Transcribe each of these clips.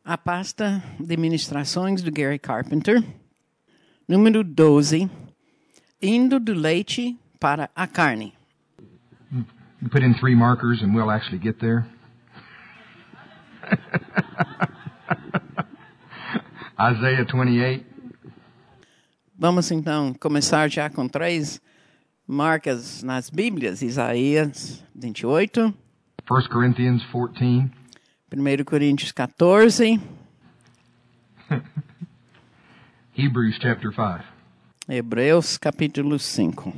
A pasta de ministrações do Gary Carpenter, número 12, indo do leite para a carne. You put in 3 markers and we'll actually get there. Isaiah 28. Vamos então começar já com 3 marcas nas Bíblias. Isaías 28. 1 Corinthians 14. 1 Coríntios 14. Hebrews chapter 5. Hebreus capítulo 5.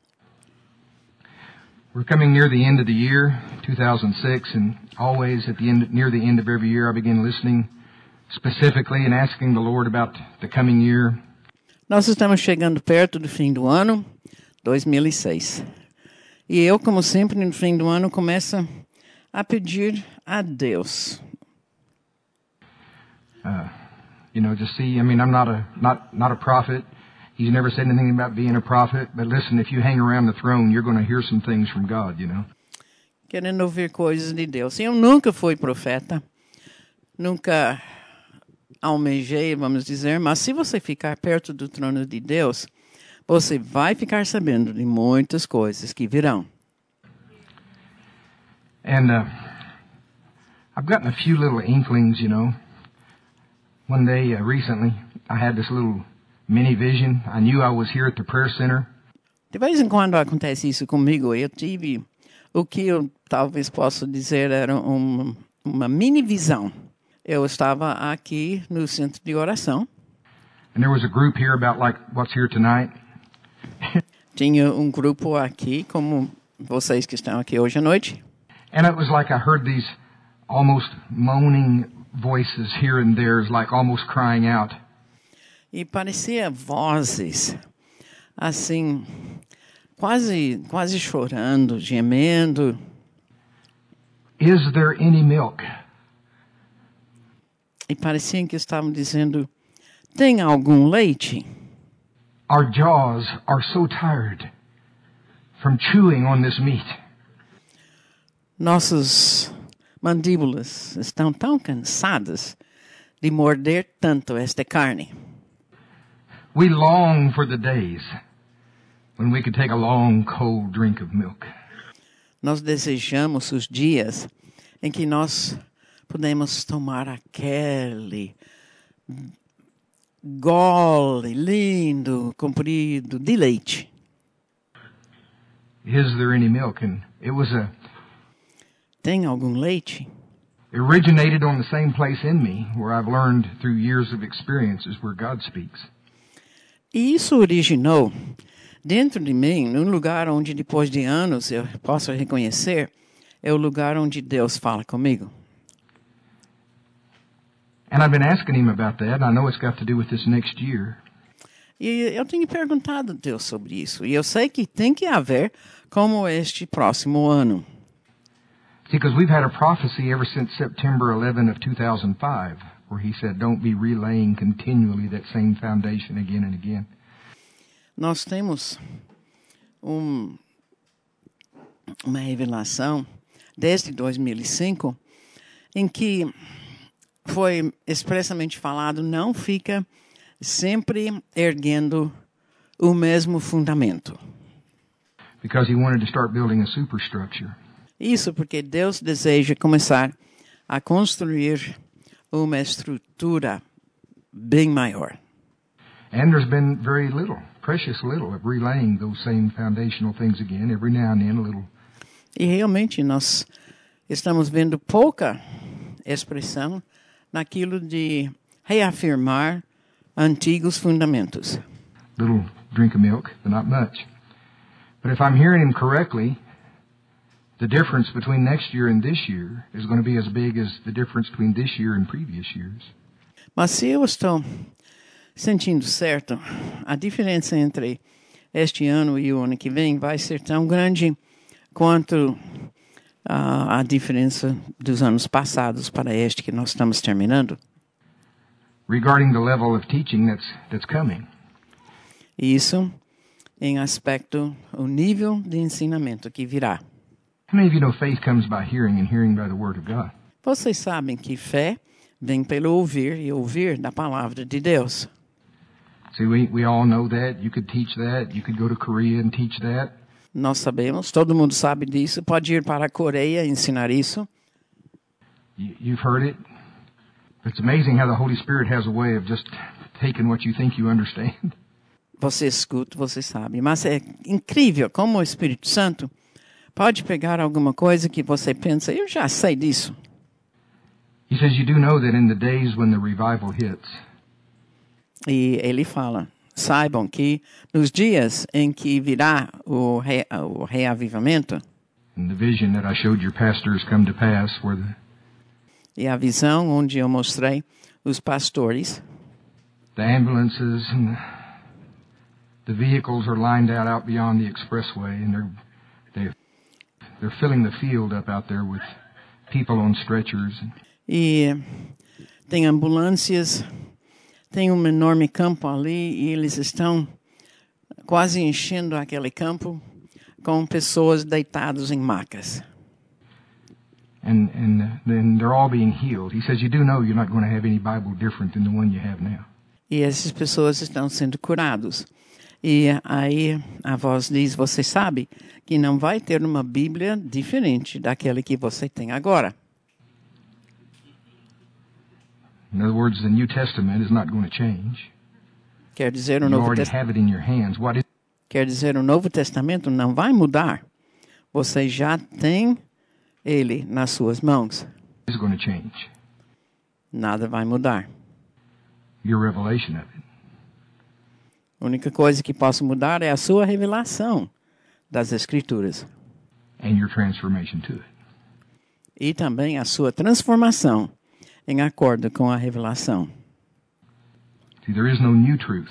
We're coming near the end of the year, 2006, and always at the end, near the end of every year, I begin listening specifically and asking the Lord about the coming year. Nós estamos chegando perto do fim do ano, 2006. E eu, como sempre, no fim do ano, começo a pedir a Deus. Just see, I'm not a prophet. He's never said anything about being a prophet. But listen, if you hang around the throne, you're going to hear some things from God, Querendo ouvir coisas de Deus. Eu nunca fui profeta. Nunca almejei, vamos dizer. Mas se você ficar perto do trono de Deus, você vai ficar sabendo de muitas coisas que virão. And I've gotten a few little inklings, One day, recently, I had this little mini vision. I knew I was here at the prayer center. De vez em quando acontece isso comigo. Eu tive o que eu talvez possa dizer era uma mini visão. Eu estava aqui no centro de oração. And there was a group here about like what's here tonight. Tinha um grupo aqui, como vocês que estão aqui hoje à noite. And it was like I heard these almost moaning voices here and there, like almost crying out. E parecia vozes, assim, quase chorando, gemendo. Is there any milk? E parecia que estavam dizendo, tem algum leite? Our jaws are so tired from chewing on this meat. Nossas mandíbulas estão tão cansadas de morder tanto esta carne. We long for the days when we could take a long, cold drink of milk. Nós desejamos os dias em que nós podemos tomar aquele gole lindo, comprido de leite. Is there any milk? And it was Tem algum leite? originated on the same place in me where I've learned through years of experiences where God speaks. E isso originou dentro de mim, num lugar onde depois de anos eu posso reconhecer, é o lugar onde Deus fala comigo. And I've been asking him about that, and I know it's got to do with this next year. E eu tenho perguntado a Deus sobre isso. E eu sei que tem que haver como este próximo ano. See, because we've had a prophecy ever since September 11 of 2005, where he said, don't be relaying continually that same foundation again and again. Nós temos uma revelação desde 2005 em que foi expressamente falado, não fica sempre erguendo o mesmo fundamento. Because he wanted to start building a superstructure. Isso porque Deus deseja começar a construir uma estrutura bem maior. And there's been very little, precious little, of relaying those same foundational things again. Every now and then a little. E realmente nós estamos vendo pouca expressão naquilo de reafirmar antigos fundamentos. Little drink of milk, but not much. But if I'm hearing him correctly, the difference between next year and this year is going to be as big as the difference between this year and previous years. Mas se eu estou sentindo certo, a diferença entre este ano e o ano que vem vai ser tão grande quanto a diferença dos anos passados para este que nós estamos terminando. Regarding the level of teaching that's coming. Isso em aspecto o nível de ensinamento que virá. How many of you know faith comes by hearing and hearing by the word of God? Vocês sabem que fé vem pelo ouvir e ouvir da palavra de Deus. See, we all know that. You could teach that. You could go to Korea and teach that. Nós sabemos, todo mundo sabe disso. Pode ir para a Coreia e ensinar isso. You've heard it. It's amazing how the Holy Spirit has a way of just taking what you think you understand. Você escuta, você sabe. Mas é incrível como o Espírito Santo pode pegar alguma coisa que você pensa, eu já sei disso. He says, you do know that in the days when the revival hits, E ele fala, saibam que nos dias em que virá o reavivamento, and the vision that I showed your pastors come to pass, where e a visão onde eu mostrei os pastores, the ambulances and the vehicles are lined out beyond the expressway, and they're filling the field up out there with people on stretchers. e tem ambulâncias, tem um enorme campo ali e eles estão quase enchendo aquele campo com pessoas deitadas em macas. And then they're all being healed. He says, you do know you're not going to have any Bible different than the one you have now. E essas pessoas estão sendo curados. E aí a voz diz, você sabe que não vai ter uma Bíblia diferente daquela que você tem agora. In other words, the New Testament is not going to change. Quer dizer, You already have it in your hands. Quer dizer, o Novo Testamento não vai mudar. Você já tem ele nas suas mãos. is going to change? Nada vai mudar. Your revelation of it. A única coisa que possa mudar é a sua revelação das Escrituras. And your transformation to it. E também a sua transformação em acordo com a revelação. See, there is no new truth.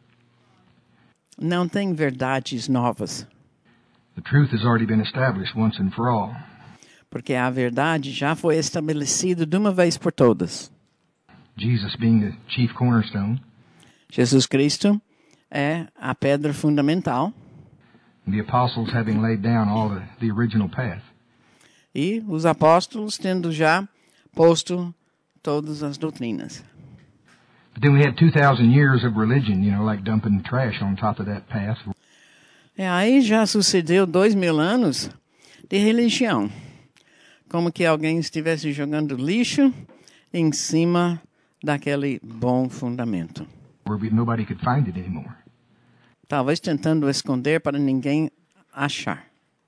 Não tem verdades novas, The truth has already been established once and for all. porque a verdade já foi estabelecida de uma vez por todas. Jesus being the chief cornerstone, Jesus Cristo é a pedra fundamental and the apostles having laid down all the original path. e os apóstolos tendo já posto todas as doutrinas. But then we had 2,000 years of religion, like dumping trash on top of that path. E aí já sucedeu 2.000 anos de religião. Como que alguém estivesse jogando lixo em cima daquele bom fundamento. Where nobody could find it anymore. Talvez tentando esconder para ninguém achar.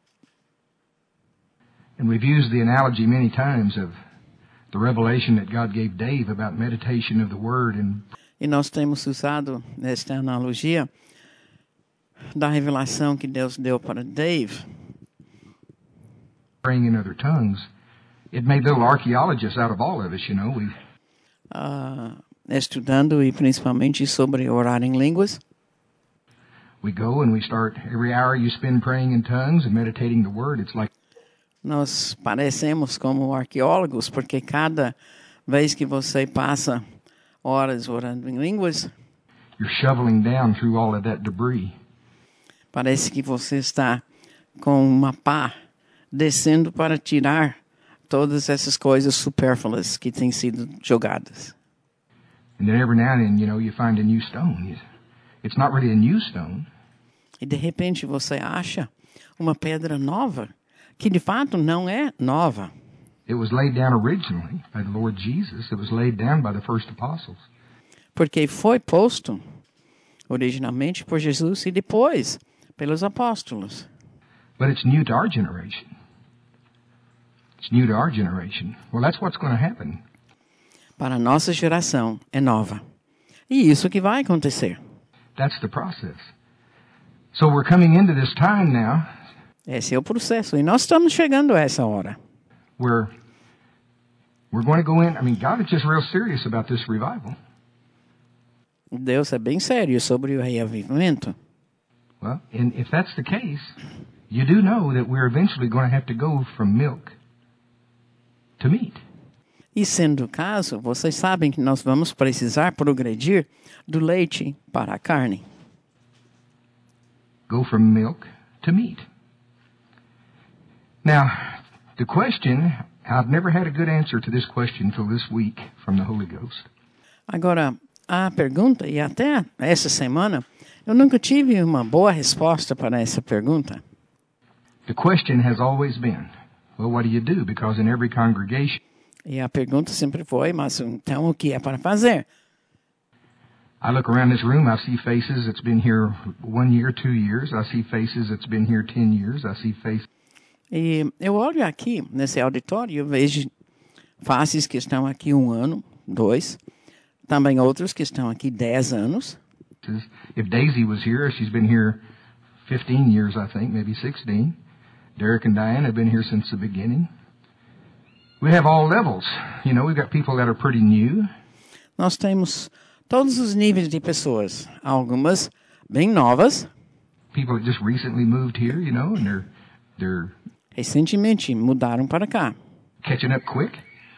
And we've used the analogy many times of the revelation that God gave Dave about meditation of the Word and E nós temos usado esta analogia da revelação que Deus deu para Dave. praying in other tongues. It made little archaeologists out of all of us, We Estudando e principalmente sobre orar em línguas. we go and we start every hour you spend praying in tongues and meditating the Word. It's like Nós parecemos como arqueólogos, porque cada vez que você passa horas orando em línguas, you're shoveling down through all of that debris. parece que você está com uma pá descendo para tirar todas essas coisas supérfluas que têm sido jogadas. And then every now and then, you find a new stone. It's not really a new stone. E de repente você acha uma pedra nova, que de fato não é nova. It was laid down originally by the Lord Jesus. It was laid down by the first apostles. Porque foi posto originalmente por Jesus e depois pelos apóstolos. But it's new to our generation. It's new to our generation. Well, that's what's going to happen. Para a nossa geração é nova. E isso que vai acontecer. That's the process. So we're coming into this time now Esse é o processo. E nós estamos chegando a essa hora. where we're going to go in. God is just real serious about this revival. Deus é bem sério sobre o reavivamento. Well, and if that's the case, you do know that we're eventually going to have to go from milk to meat. E sendo o caso, vocês sabem que nós vamos precisar progredir do leite para a carne. Go from milk to meat. Now, the question I've never had a good answer to this question until this week from the Holy Ghost. Agora, a pergunta, e até essa semana, eu nunca tive uma boa resposta para essa pergunta. The question has always been, well, what do you do? Because in every congregation, E a pergunta sempre foi, mas então o que é para fazer? I look around this room, I see faces that's been here 1 year, 2 years. I see faces that's been here 10 years. I see faces. E eu olho aqui, nesse auditório, e eu vejo faces que estão aqui 1 ano, 2, também outros que estão aqui 10 anos. If Daisy was here, she's been here 15 years, I think, maybe 16. Derek and Diane have been here since the beginning. We have all levels. You know, we've got people that are pretty new. Nós temos todos os níveis de pessoas, algumas bem novas, People that just recently moved here, you know, and they're recentemente mudaram para cá. catching up quick.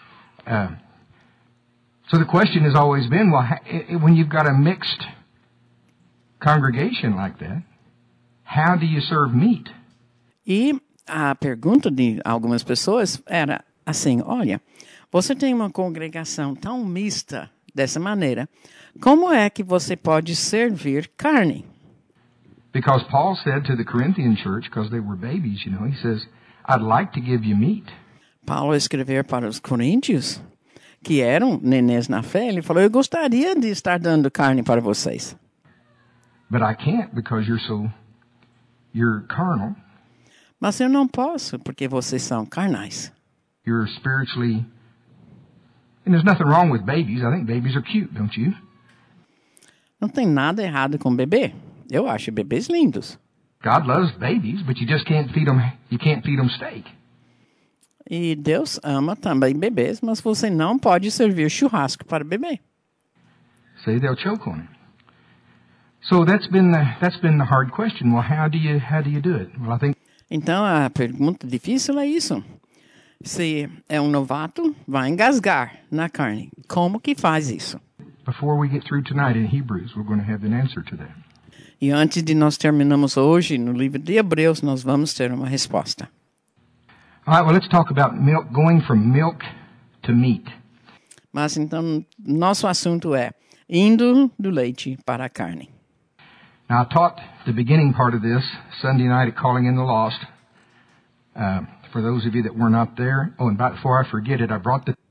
So the question has always been, well, when you've got a mixed congregation like that, how do you serve meat? E a pergunta de algumas pessoas era assim, olha, você tem uma congregação tão mista dessa maneira, como é que você pode servir carne? Because Paul said to the Corinthian church, because they were babies, you know, he says, I'd like to give you meat. Paulo escreveu para os coríntios, que eram nenês na fé, ele falou, eu gostaria de estar dando carne para vocês. But I can't because you're carnal. Mas eu não posso, porque vocês são carnais. You're spiritually, and there's nothing wrong with babies. I think babies are cute, don't you? Não tem nada errado com bebê. Eu acho bebês lindos. God loves babies, but you just can't feed them. You can't feed them steak. E Deus ama também bebês, mas você não pode servir churrasco para bebê. Say they'll choke on it. So that's been the hard question. Well, how do you do it? Well, I think Então a pergunta difícil é isso. Se é um novato, vai engasgar na carne. Como que faz isso? before we get through tonight in Hebrews, we're going to have an answer to that. E antes de nós terminarmos hoje no livro de Hebreus, nós vamos ter uma resposta. All right, well, let's talk about milk, going from milk to meat. Mas então, nosso assunto é indo do leite para a carne. Now, I taught the beginning part of this Sunday night at Calling in the Lost. For those of you that were not there. Oh, and before I forget it, I brought the...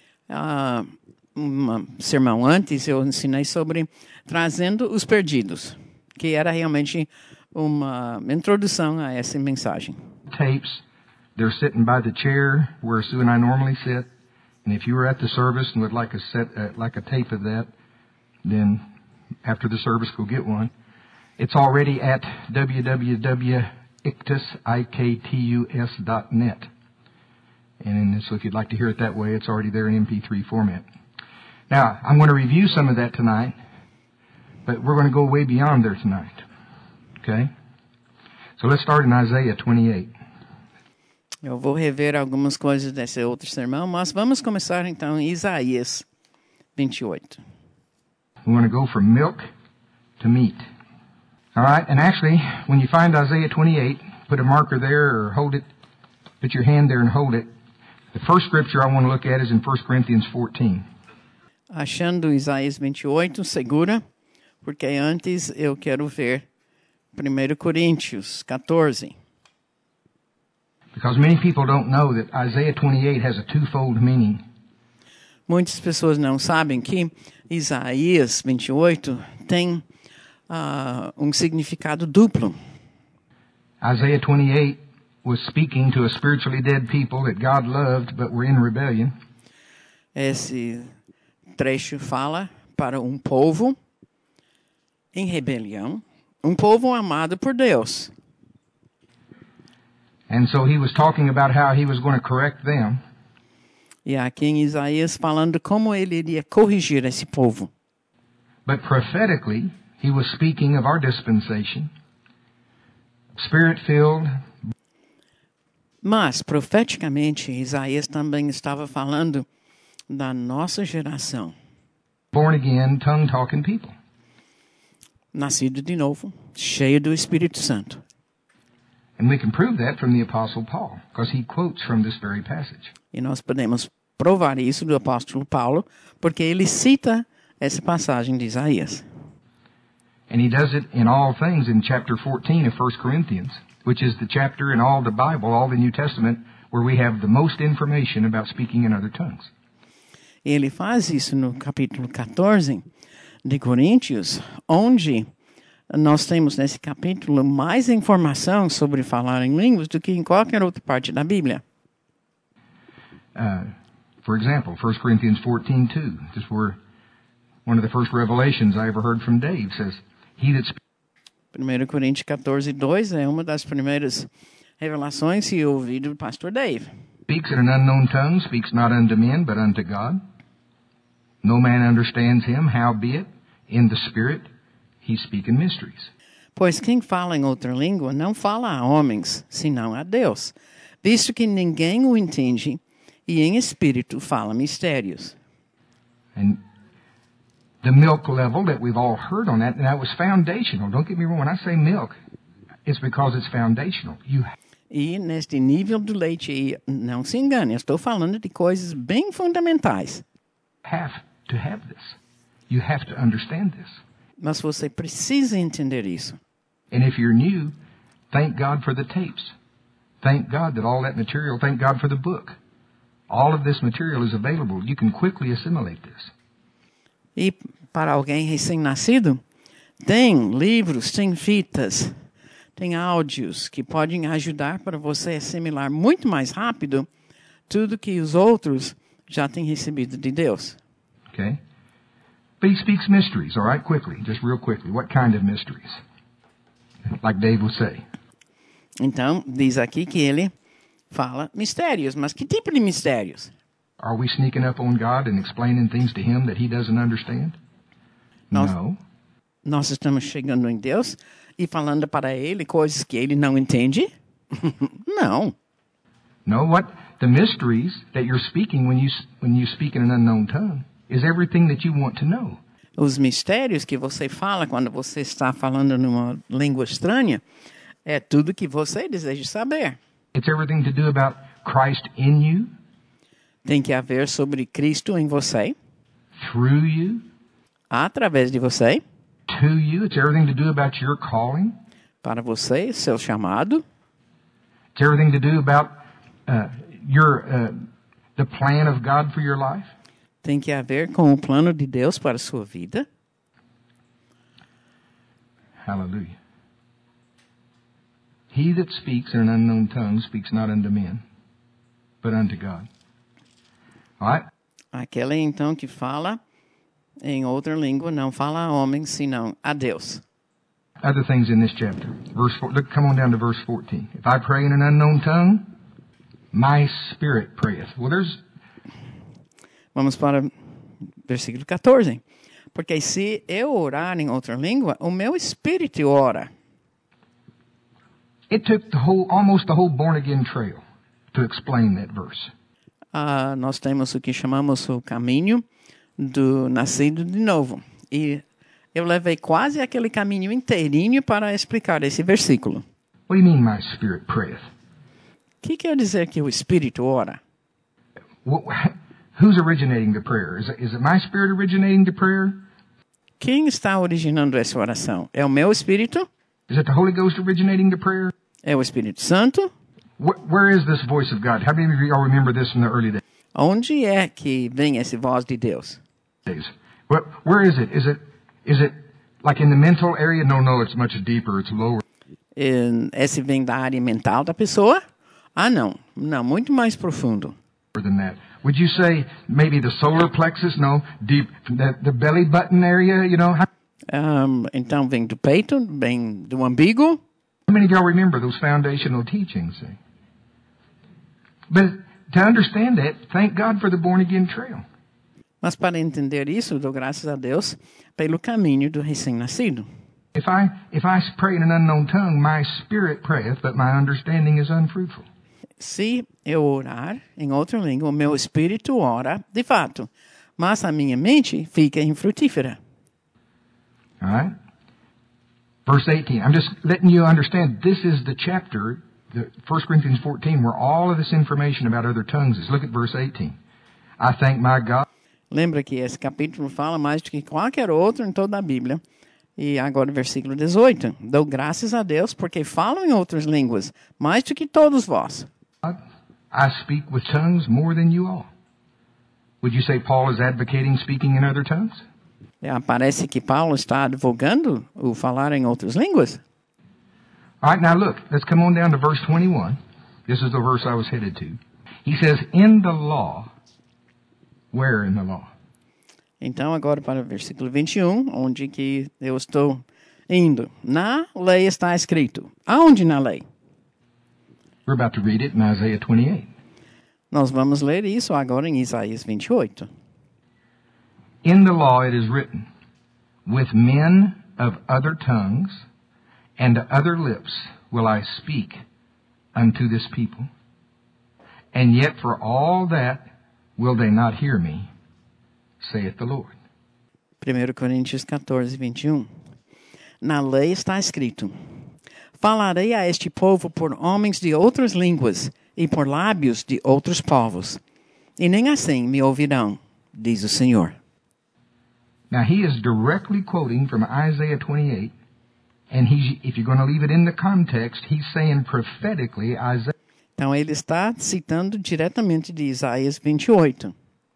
Sermão antes, eu ensinei sobre trazendo os perdidos, que era realmente uma introdução a essa mensagem. Tapes. They're sitting by the chair where Sue and I normally sit. And if you were at the service and would like a tape of that, then after the service, go get one. It's already at www.ictus.net. And so if you'd like to hear it that way, it's already there in MP3 format. Now, I'm going to review some of that tonight, but we're going to go way beyond there tonight. Okay? So let's start in Isaiah 28. Eu vou rever algumas coisas desse outro sermão, mas vamos começar então em Isaías 28. We want to go from milk to meat. All right? And actually, when you find Isaiah 28, put a marker there or hold it, put your hand there and hold it. The first scripture I want to look at is in 1 Corinthians 14. Achando Isaías 28, segura, porque antes eu quero ver 1 Coríntios 14. Because many people don't know that Isaiah 28 has a twofold meaning. Muitas pessoas não sabem que Isaías 28 tem significado duplo. Isaiah 28 was speaking to a spiritually dead people that God loved but were in rebellion. Esse trecho fala para um povo em rebelião, um povo amado por Deus. And so he was talking about how he was going to correct them. E aqui em Isaías falando como ele iria corrigir esse povo. But prophetically, he was speaking of our dispensation, spirit-filled. Mas, profeticamente, Isaías também estava falando da nossa geração. Born again, tongue-talking people. Nascido de novo, cheio do Espírito Santo. And we can prove that from the Apostle Paul, because he quotes from this very passage. E nós podemos provar isso do apóstolo Paulo, porque ele cita essa passagem de Isaías. And he does it in all things in chapter 14 of 1 Corinthians, which is the chapter in all the Bible, all the New Testament, where we have the most information about speaking in other tongues. Ele faz isso no capítulo 14 de Coríntios, onde nós temos nesse capítulo mais informação sobre falar em línguas do que em qualquer outra parte da Bíblia. For example, 1 Corinthians 14:2, just where one of the first revelations I ever heard from Dave says, "He that speaks." 1 Coríntios 14:2 é uma das primeiras revelações que eu ouvi do pastor Dave. Speaks in an unknown tongue, speaks not unto men, but unto God. No man understands him, howbeit, in the Spirit, he speaks in mysteries. Pois quem fala em outra língua não fala a homens, senão a Deus, visto que ninguém o entende, e em espírito fala mistérios. And the milk level that we've all heard on that, and that was foundational. Don't get me wrong, when I say milk, it's because it's foundational. E neste nível do leite aí, não se engane, eu estou falando de coisas bem fundamentais. Have to have this. You have to understand this. Mas você precisa entender isso. And if you're new, thank God for the tapes. Thank God that all that material, thank God for the book. All of this material is available. You can quickly assimilate this. E para alguém recém-nascido, tem livros, tem fitas, tem áudios que podem ajudar para você assimilar muito mais rápido tudo que os outros já têm recebido de Deus. Okay? But he speaks mysteries, all right? Quickly, just real quickly. What kind of mysteries? Like Dave will say. Então, diz aqui que ele fala mistérios. Mas que tipo de mistérios? Are we sneaking up on God and explaining things to him that he doesn't understand? No. Nós estamos chegando em Deus e falando para ele coisas que ele não entende? Não. No, what the mysteries that you're speaking when you speak in an unknown tongue is everything that you want to know. Os mistérios que você fala quando você está falando numa língua estranha é tudo que você deseja saber. It's everything to do about Christ in you. Tem que haver sobre Cristo em você. Through you. Através de você. To you. It's everything to do about your calling. Para você, seu chamado. It's everything to do about the plan of God for your life. Tem que haver com o plano de Deus para a sua vida. Hallelujah. He that speaks in an unknown tongue speaks not unto men, but unto God. All right? Aquele então que fala em outra língua não fala a homens, senão a Deus. Other things in this chapter. Come on down to verse 14. If I pray in an unknown tongue, my spirit prayeth. Well, Vamos para o versículo 14. Porque se eu orar em outra língua, o meu espírito ora. It took almost the whole born-again trail to explain that verse. Nós temos o que chamamos o caminho do nascido de novo. E eu levei quase aquele caminho inteirinho para explicar esse versículo. What do you mean, my spirit prayeth? O que quer dizer que o espírito ora? Who's originating the prayer? Is it my spirit originating the prayer? Quem está originando essa oração? É o meu espírito? Is it the Holy Ghost originating the prayer? É o Espírito Santo? Where is this voice of God? How many of you all remember this from the early days? Onde é que vem essa voz de Deus? Where is it? Is it like in the mental area? No, it's much deeper. It's lower. Esse vem da área mental da pessoa? Não, muito mais profundo. Than that. Would you say maybe the solar plexus? No, deep, the belly button area, you know? Então vem do peito, vem do umbigo. How many of y'all remember those foundational teachings? But to understand that, thank God for the born-again trail. Mas para entender isso, dou graças a Deus pelo caminho do recém-nascido. If I pray in an unknown tongue, my spirit prayeth, but my understanding is unfruitful. Se eu orar em outra língua, o meu espírito ora, de fato, mas a minha mente fica infrutífera. All right? Verse 18. I'm just letting you understand this is the chapter the 1 Corinthians 14, where all of this information about other tongues is. Look at verse 18. I thank my God. Lembra que esse capítulo fala mais do que qualquer outro em toda a Bíblia. E agora, versículo 18. Dou graças a Deus porque falo em outras línguas, mais do que todos vós. I speak with tongues more than you all. Would you say Paul is advocating speaking in other tongues? Parece que Paulo está advogando o falar em outras línguas. All right, now look, let's come on down to verse 21. This is the verse I was headed to. He says, in the law, where in the law? Então, agora para o versículo 21, onde que eu estou indo. Na lei está escrito. Aonde na lei? We're about to read it in Isaiah 28. Nós vamos ler isso agora em Isaías 28. In the law it is written, with men of other tongues and other lips will I speak unto this people. And yet for all that will they not hear me, saith the Lord. 1 Coríntios 14, 21. Na lei está escrito, falarei a este povo por homens de outras línguas e por lábios de outros povos. E nem assim me ouvirão, diz o Senhor. Now he is directly quoting from Isaiah 28, and if you're going to leave it in the context, he's saying prophetically Isaiah. Então ele está citando diretamente de Isaías 28.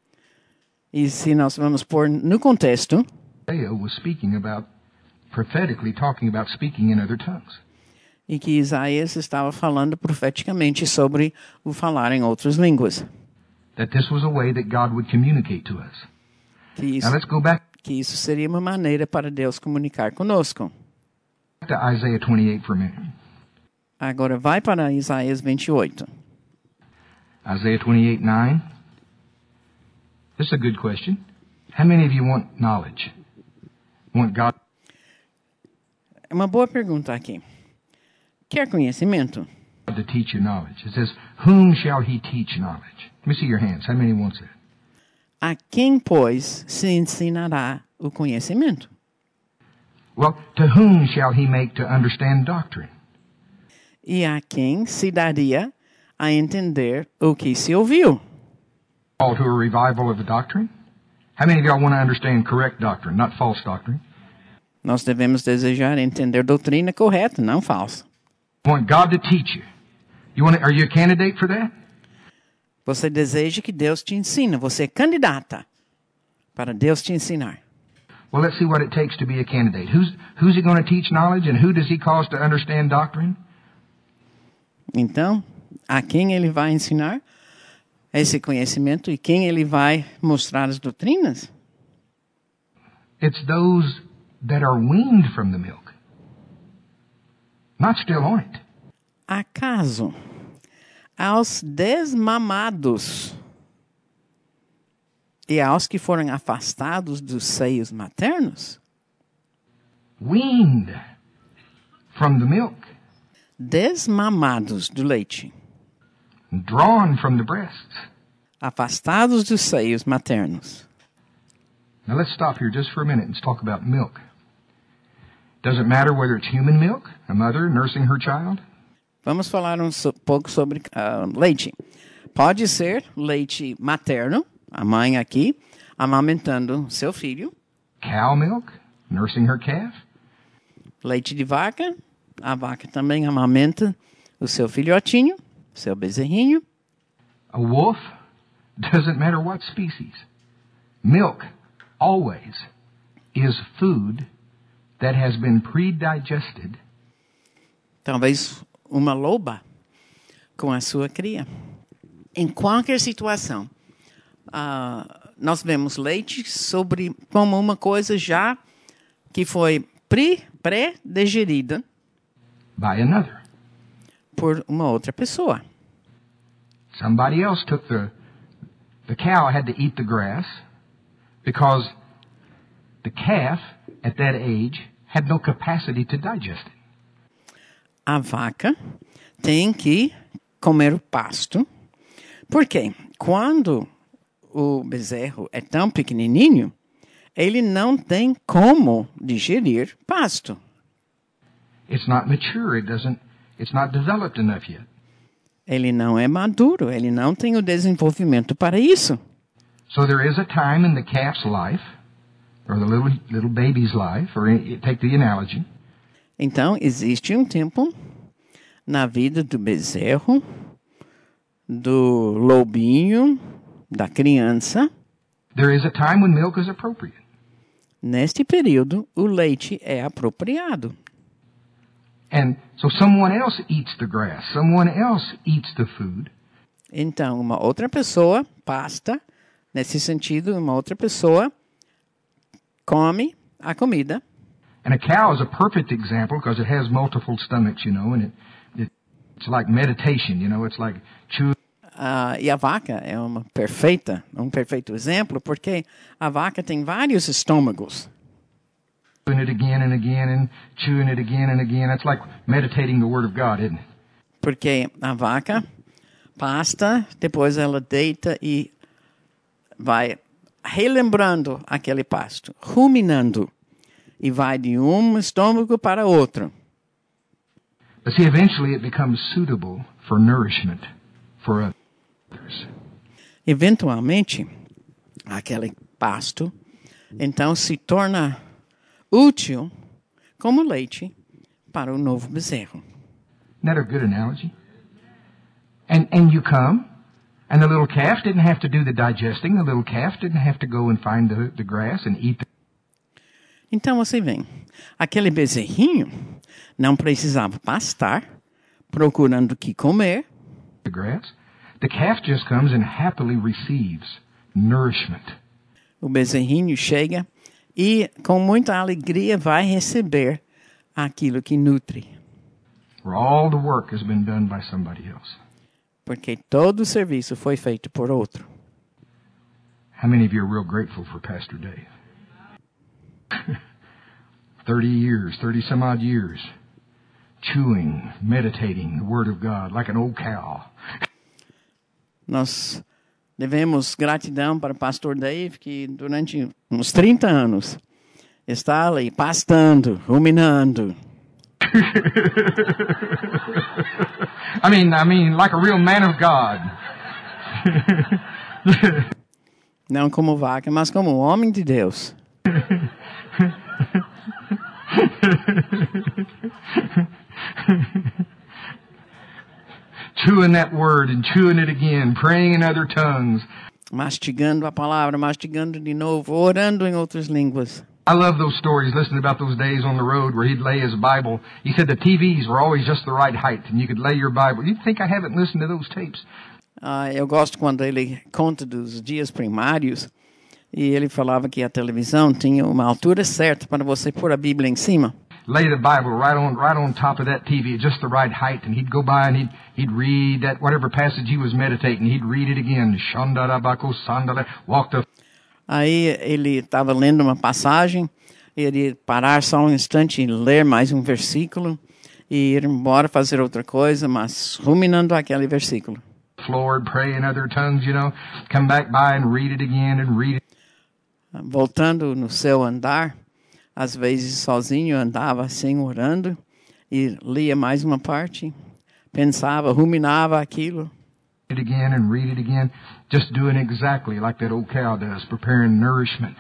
E se nós vamos pôr no contexto, Isaiah was speaking about, prophetically talking about speaking in other tongues. E que Isaías estava falando profeticamente sobre o falar em outras línguas. That this was a way that God would communicate to us. Now let's go back Que isso seria uma maneira para Deus comunicar conosco. to Isaiah 28 for a minute. Agora vai para Isaías 28. Isaiah 28:9. This is a good question. How many of you want knowledge? Want God? É uma boa pergunta aqui. Quer conhecimento? To teach you knowledge. It says, whom shall he teach knowledge? Let me see your hands. How many wants that? A quem, pois, se ensinará o conhecimento? Well, to whom shall he make to understand doctrine? E a quem se daria a entender o que se ouviu? Call to a revival of the doctrine? How many of y'all want to understand correct doctrine, not false doctrine? Nós devemos desejar entender doutrina correta, não falsa. Want God to teach you. Are you a candidate for that? Você deseja que Deus te ensine. Você é candidata para Deus te ensinar. Well, let's see what it takes to be a candidate. Who's he going to teach knowledge, and who does he cause to understand doctrine? Então, a quem ele vai ensinar esse conhecimento e quem ele vai mostrar as doutrinas? It's those that are weaned from the milk, not still on it. Acaso aos desmamados e aos que foram afastados dos seios maternos? Weaned from the milk, Desmamados do leite, drawn from the breasts. afastados dos seios maternos. Now let's stop here just for a minute and talk about milk. Doesn't matter whether it's human milk, a mother nursing her child. Vamos falar pouco sobre leite. Pode ser leite materno, a mãe aqui, amamentando seu filho. Cow milk, nursing her calf. Leite de vaca, a vaca também amamenta o seu filhotinho, seu bezerrinho. A wolf, doesn't matter what species. Milk, always, is food that has been pre-digested. Talvez uma loba com a sua cria. Em qualquer situação, nós vemos leite como uma coisa já que foi pré-digerida by another. Por uma outra pessoa. Somebody else took the cow had to eat the grass because the calf at that age had no capacity to digest it. A vaca tem que comer o pasto. Por quê? Quando o bezerro é tão pequenininho, ele não tem como digerir pasto. It's not mature. It's not developed enough yet. Ele não é maduro, ele não tem o desenvolvimento para isso. So there is a time in the calf's life, or the little baby's life, or take the analogy. Então, existe um tempo na vida do bezerro, do lobinho, da criança. There is a time when milk is appropriate. Neste período, o leite é apropriado. And so someone else eats the grass. Someone else eats the food. Então, uma outra pessoa pasta, nesse sentido, uma outra pessoa come a comida. And a cow is a perfect example because it has multiple stomachs, and it's like meditation, it's like chewing. E a vaca é um perfeito exemplo, porque a vaca tem vários estômagos. Chewing it again and again and chewing it again and again. It's like meditating the Word of God, isn't it? Porque a vaca pasta, depois ela deita e vai relembrando aquele pasto, ruminando, e vai de um estômago para outro. But see, eventually it becomes suitable for nourishment for others. Eventualmente, aquele pasto, então, se torna útil como leite para o novo bezerro. Isn't that a good analogy? And you come, and the little calf didn't have to do the digesting. The little calf didn't have to go and find the grass and eat. Então você vem, aquele bezerrinho não precisava pastar, procurando o que comer. The grass. The calf just comes and happily receives nourishment. O bezerrinho chega e com muita alegria vai receber aquilo que nutre. Where all the work has been done by somebody else. Porque todo o serviço foi feito por outro. How many of you are real grateful for Pastor Dave? 30 some odd years, chewing, meditating the Word of God like an old cow. Nós devemos gratidão para o pastor Dave, que durante uns 30 anos está ali pastando, ruminando. I mean, like a real man of God. Não como vaca, mas como homem de Deus. Chewing that word and chewing it again, praying in other tongues. Mastigando a palavra, mastigando de novo, orando em outras línguas. I love those stories, listening about those days on the road where he'd lay his Bible. He said the TVs were always just the right height, and you could lay your Bible. You'd think I haven't listened to those tapes. Eu gosto quando ele conta dos dias primários, e ele falava que a televisão tinha uma altura certa para você pôr a Bíblia em cima. Lay the Bible right on top of that TV, just the right height, and he'd go by and he'd read that whatever passage he was meditating, he'd read it again. Shandarabako sandala, walked up. Aí ele estava lendo uma passagem, ele ia parar só um instante e ler mais um versículo e ir embora fazer outra coisa, mas ruminando aquele versículo. Lord, pray in other tongues, come back by and read it again and read it. Voltando no seu andar, às vezes sozinho andava assim orando e lia mais uma parte, pensava, ruminava aquilo. It again and read it again, just doing exactly like that old cow does, preparing nourishment.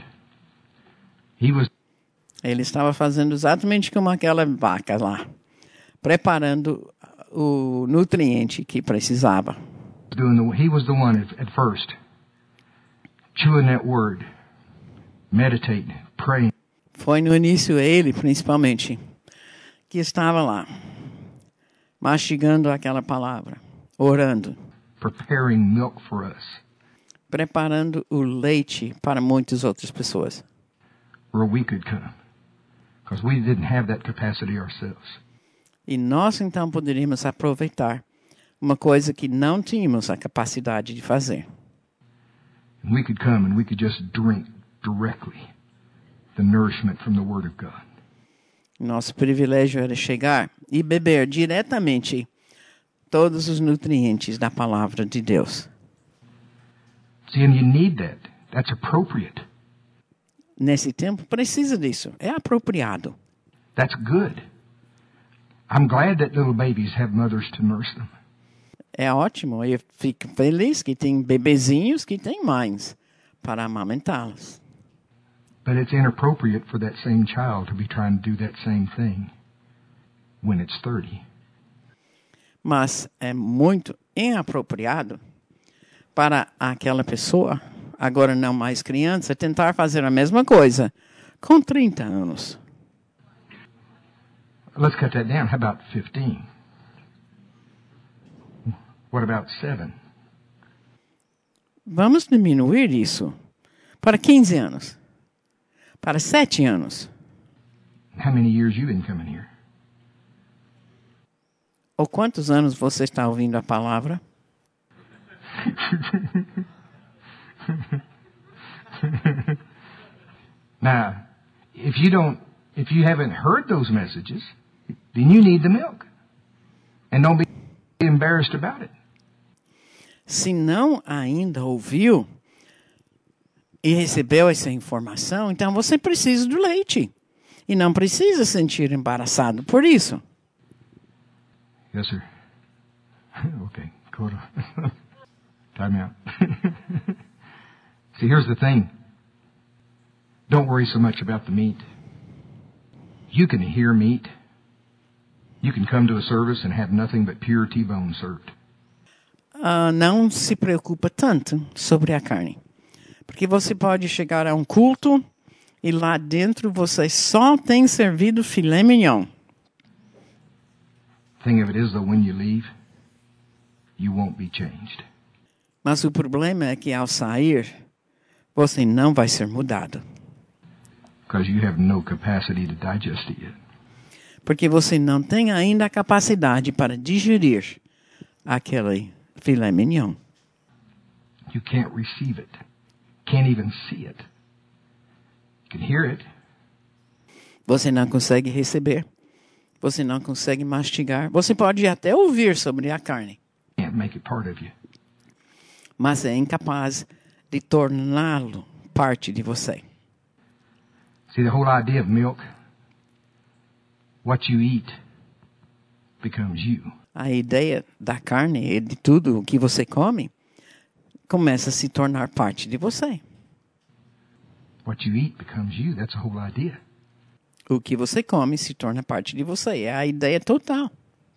Ele estava fazendo exatamente como aquela vaca lá, preparando o nutriente que precisava. He was the one at first, chewing that word, meditating, praying. Foi no início ele, principalmente, que estava lá, mastigando aquela palavra, orando. Preparing milk for us. Preparando o leite para muitas outras pessoas. Where we could come. Because we didn't have that capacity ourselves. E nós então poderíamos aproveitar uma coisa que não tínhamos a capacidade de fazer. And we could come and we could just drink directly the nourishment from the Word of God. Nosso privilégio era chegar e beber diretamente todos os nutrientes da palavra de Deus. See, and you need that. That's appropriate. Nesse tempo precisa disso. É apropriado. That's good. I'm glad that little babies have mothers to nurse them. É ótimo, eu fico feliz que tem bebezinhos que têm mães para amamentá-los. But it's inappropriate for that same child to be trying to do that same thing when it's 30. Mas é muito inapropriado para aquela pessoa, agora não mais criança, tentar fazer a mesma coisa com 30 anos. Let's cut that down. How about 15? What about 7? Vamos diminuir isso para 15 anos, para 7 anos. How many years you been coming here? Ou quantos anos você está ouvindo a palavra? Now, if you haven't heard those messages, then you need the milk. And don't be embarrassed about it. Se não ainda ouviu e recebeu essa informação, então você precisa do leite. E não precisa se sentir embaraçado por isso. Yes, sir. Okay, hold on. Time out. See, here's the thing. Don't worry so much about the meat. You can hear meat. You can come to a service and have nothing but pure T-bone served. Não se preocupa tanto sobre a carne. Porque você pode chegar a um culto e lá dentro você só tem servido filé mignon. Thing of it is, though, when you leave, you won't be changed. Mas o problema é que ao sair, você não vai ser mudado. Because you have no capacity to digest it yet. Porque você não tem ainda a capacidade para digerir aquele filé mignon. You can't receive it. Can't even see it. You can hear it. Você não consegue receber. Você não consegue mastigar. Você pode até ouvir sobre a carne. Can't make it part of you. Mas é incapaz de torná-lo parte de você. See, the whole idea of milk, what you eat becomes you. A ideia da carne e de tudo o que você come começa a se tornar parte de você. What you eat becomes you. That's the whole idea. O que você come se torna parte de você. É a ideia total.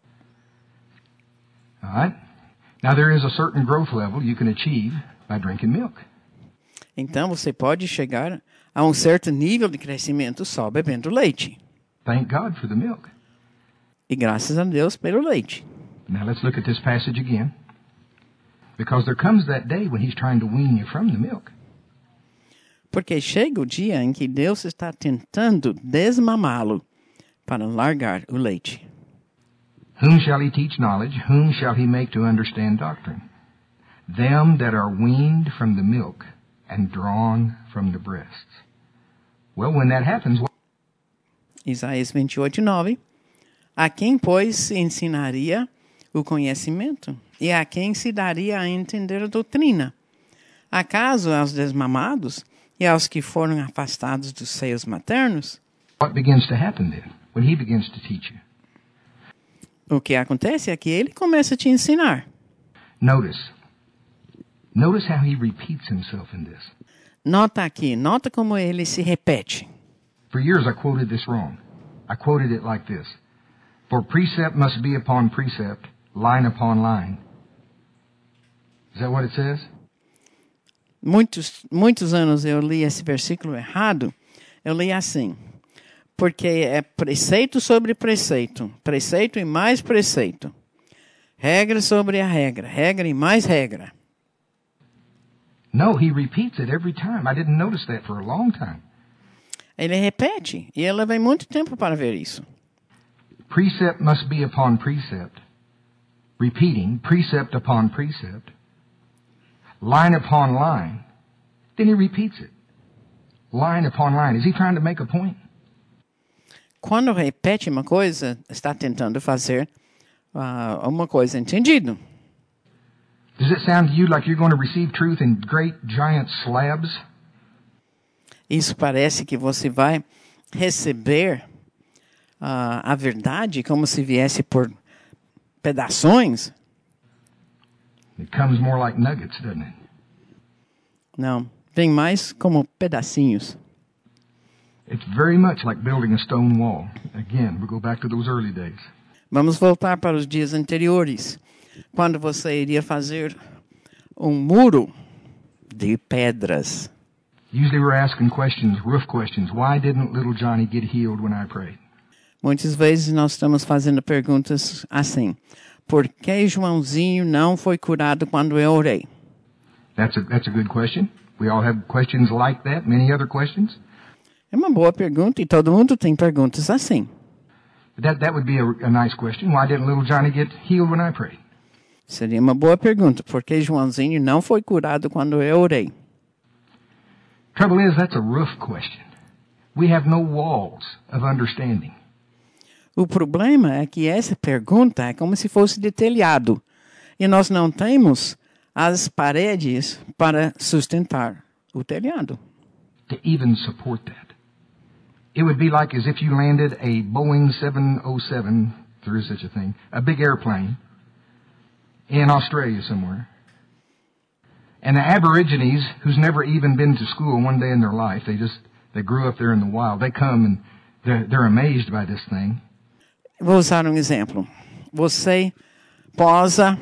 All right? Now, there is a certain growth level you can achieve by drinking milk. Então, você pode chegar a um certo nível de crescimento só bebendo leite. Thank God for the milk. E graças a Deus pelo leite. Now, let's look at this passage again. Because there comes that day when he's trying to wean you from the milk. Porque chega o dia em que Deus está tentando desmamá-lo para largar o leite. Whom shall he teach knowledge? Whom shall he make to understand doctrine? Them that are weaned from the milk and drawn from the breasts. Well, when that happens... Isaías 28:9. A quem, pois, se ensinaria o conhecimento? E a quem se daria a entender a doutrina? Acaso aos desmamados e aos que foram afastados dos seios maternos? What begins to happen then when he begins to teach you? O que acontece é que ele começa a te ensinar. Notice how he repeats himself in this. Nota aqui, nota como ele se repete. For years I quoted this wrong. I quoted it like this. For precept must be upon precept, line upon line. Is that what it says? Muitos anos eu li esse versículo errado. Eu li assim. Porque é preceito sobre preceito. Preceito e mais preceito. Regra sobre a regra. Regra e mais regra. No, he repeats it every time. I didn't notice that for a long time. Ele repete. E eu levei muito tempo para ver isso. Precept must be upon precept. Repeating, precept upon precept. Line upon line. Then he repeats it. Line upon line. Is he trying to make a point? Quando repete uma coisa, está tentando fazer uma coisa entendida. Does it sound to you like you're going to receive truth in great giant slabs? Isso parece que você vai receber a verdade como se viesse por pedaços. It comes more like nuggets, doesn't it? Não, vem mais como pedacinhos. It's very much like building a stone wall. Again, we go back to those early days. Vamos voltar para os dias anteriores, quando você iria fazer um muro de pedras. Usually we're asking questions, roof questions. Why didn't little Johnny get healed when I prayed? Muitas vezes nós estamos fazendo perguntas assim: por que Joãozinho não foi curado quando eu orei? That's a good question. We all have questions like that, many other questions. É uma boa pergunta e todo mundo tem perguntas assim. That would be a nice question. Why didn't little Johnny get healed when I prayed? Seria uma boa pergunta. Por que Joãozinho não foi curado quando eu orei? Trouble is, that's a roof question. We have no walls of understanding. O problema é que essa pergunta é como se fosse de telhado. E nós não temos as paredes para sustentar o telhado. To even support that. It would be like as if you landed a Boeing 707, if there is such a thing, a big airplane, in Australia somewhere. And the Aborigines, who's never even been to school one day in their life, they grew up there in the wild, they come and they're amazed by this thing. Vou usar um exemplo. Você posa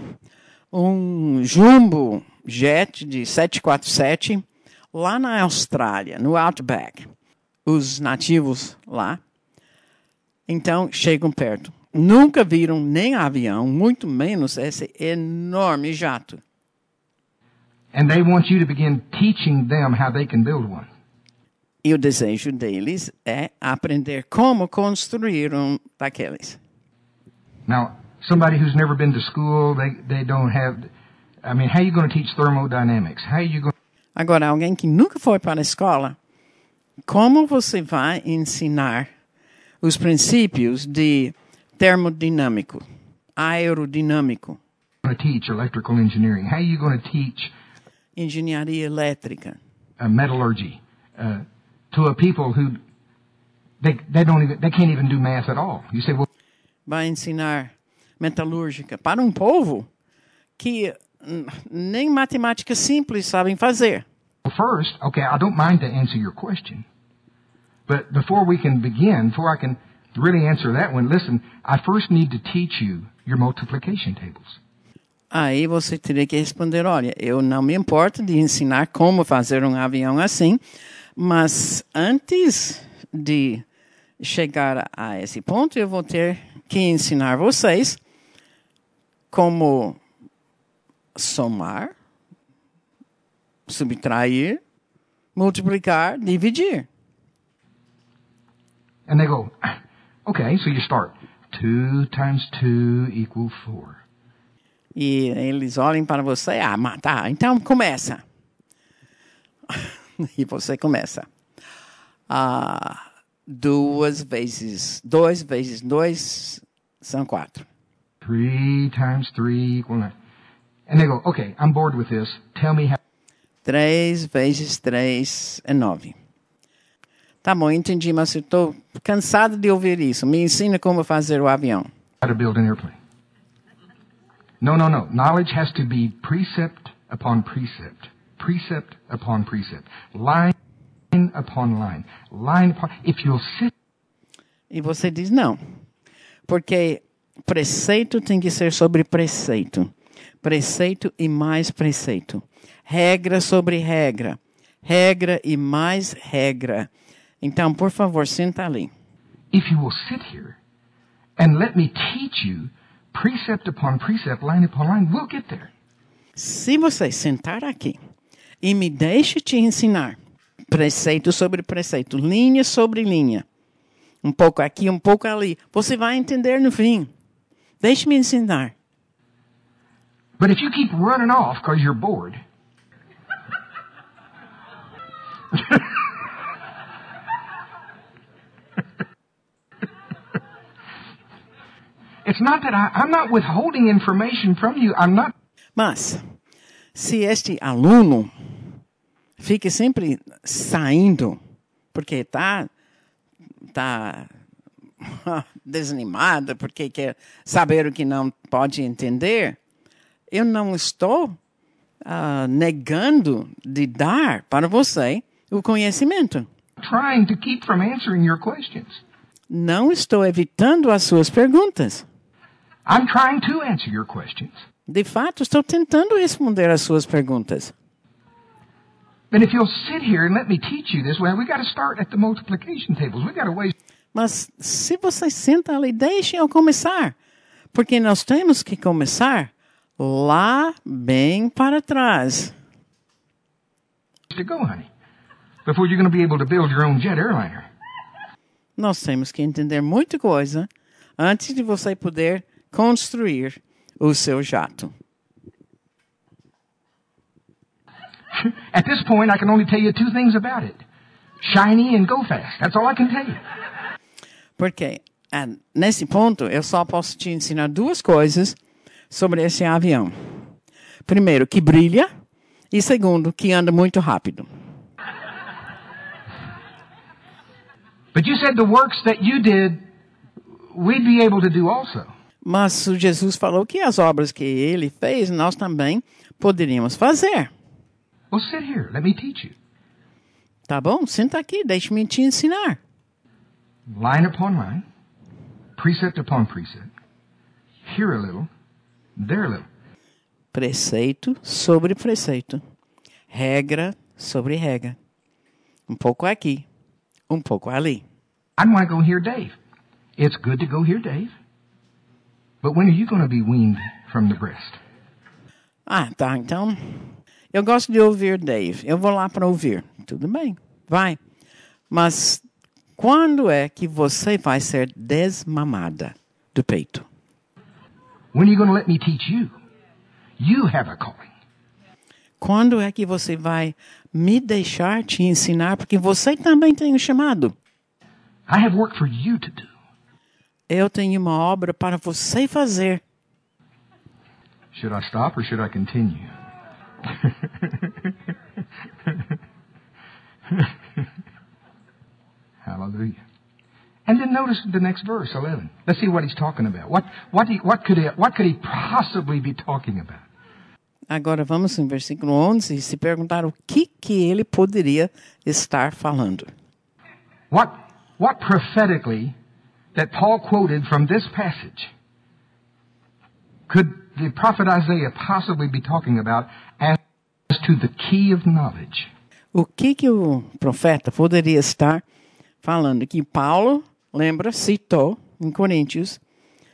um jumbo jet de 747 lá na Austrália, no Outback. Os nativos lá, então, chegam perto. Nunca viram nem avião, muito menos esse enorme jato. And they want you to begin teaching them how they can build one. E o desejo deles é aprender como construir um daqueles. Now, somebody who's never been to school, they don't have, I mean, how are you going to teach thermodynamics? How are you going? Agora, alguém que nunca foi para a escola, como você vai ensinar os princípios de termodinâmico, aerodinâmico, To teach electrical engineering? How are you going to teach engenharia elétrica, metallurgy to a people who they can't even do math at all? You say, well, vai ensinar metalúrgica para um povo que nem matemática simples sabem fazer. first, okay, I don't mind to answer your question, but before we can begin, before I can really answer that one, listen, I first need to teach you your multiplication tables. Aí você teria que responder, olha, eu não me importo de ensinar como fazer um avião assim, mas antes de chegar a esse ponto, eu vou ter que ensinar vocês como somar, subtrair, multiplicar, dividir. And they go, okay, so you start. 2 times 2 equals 4. E eles olhem para você, tá, então começa. E você começa. 2 vezes 2 são 4. 3 times 3 equals 9. And they go, okay, I'm bored with this. Tell me how. 3 vezes 3 é 9. Tá bom, entendi, mas eu estou cansado de ouvir isso. Me ensina como fazer o avião. How to build an airplane. No. Knowledge has to be precept upon precept. Precept upon precept. Line upon line. Line upon... If you'll sit... E você diz não. Porque preceito tem que ser sobre preceito. Preceito e mais preceito. Regra sobre regra. Regra e mais regra. Então, por favor, senta ali. If you will sit here and let me teach you precept upon precept, line upon line, we'll get there. Se você sentar aqui e me deixe te ensinar preceito sobre preceito, linha sobre linha, um pouco aqui, um pouco ali, você vai entender no fim. Deixe-me ensinar. But if you keep running off because you're bored, it's not that I'm not withholding information from you. I'm not. Mas, se este aluno fica sempre saindo, porque tá desanimada porque quer saber o que não pode entender, eu não estou negando de dar para você o conhecimento. Trying to keep from answering your questions. Não estou evitando as suas perguntas. I'm trying to answer your questions. De fato, estou tentando responder às suas perguntas. But if you'll sit here and let me teach you this, well, we got to start at the multiplication tables. We got to waste. Mas se você senta ali, deixe eu começar. Porque nós temos que começar lá bem para trás. To go, honey, before you're going to be able to build your own jet airliner. Nós temos que entender muita coisa antes de você poder construir o seu jato. At this point, I can only tell you two things about it. Shiny and go fast. That's all I can tell you. Porque nesse ponto eu só posso te ensinar duas coisas sobre esse avião. Primeiro, que brilha, e segundo, que anda muito rápido. But you said the works that you did, we'd be able to do also. Mas Jesus falou que as obras que ele fez, nós também poderíamos fazer. Well, sit here. Let me teach you. Tá bom? Senta aqui, deixe-me te ensinar. Line upon line, precept upon precept. Here a little, there a little. Preceito sobre preceito. Regra sobre regra. Um pouco aqui, um pouco ali. I want to go hear Dave. It's good to go hear Dave. But when are you going to be weaned from the breast? Tá. Então, eu gosto de ouvir Dave. Eu vou lá para ouvir. Tudo bem, vai. Mas quando é que você vai ser desmamada do peito? When are you going to let me teach you? You have a calling. Quando é que você vai me deixar te ensinar? Porque você também tem um chamado. I have work for you to do. Eu tenho uma obra para você fazer. Should I stop or should I continue? Hallelujah. And then notice the next verse, 11. Let's see what he's talking about. What could he possibly be talking about? Agora vamos em versículo 11 e se perguntar o que ele poderia estar falando. What prophetically that Paul quoted from this passage could the prophet Isaiah possibly be talking about as to the key of knowledge? O que o profeta poderia estar falando? Que Paulo, citou em Coríntios,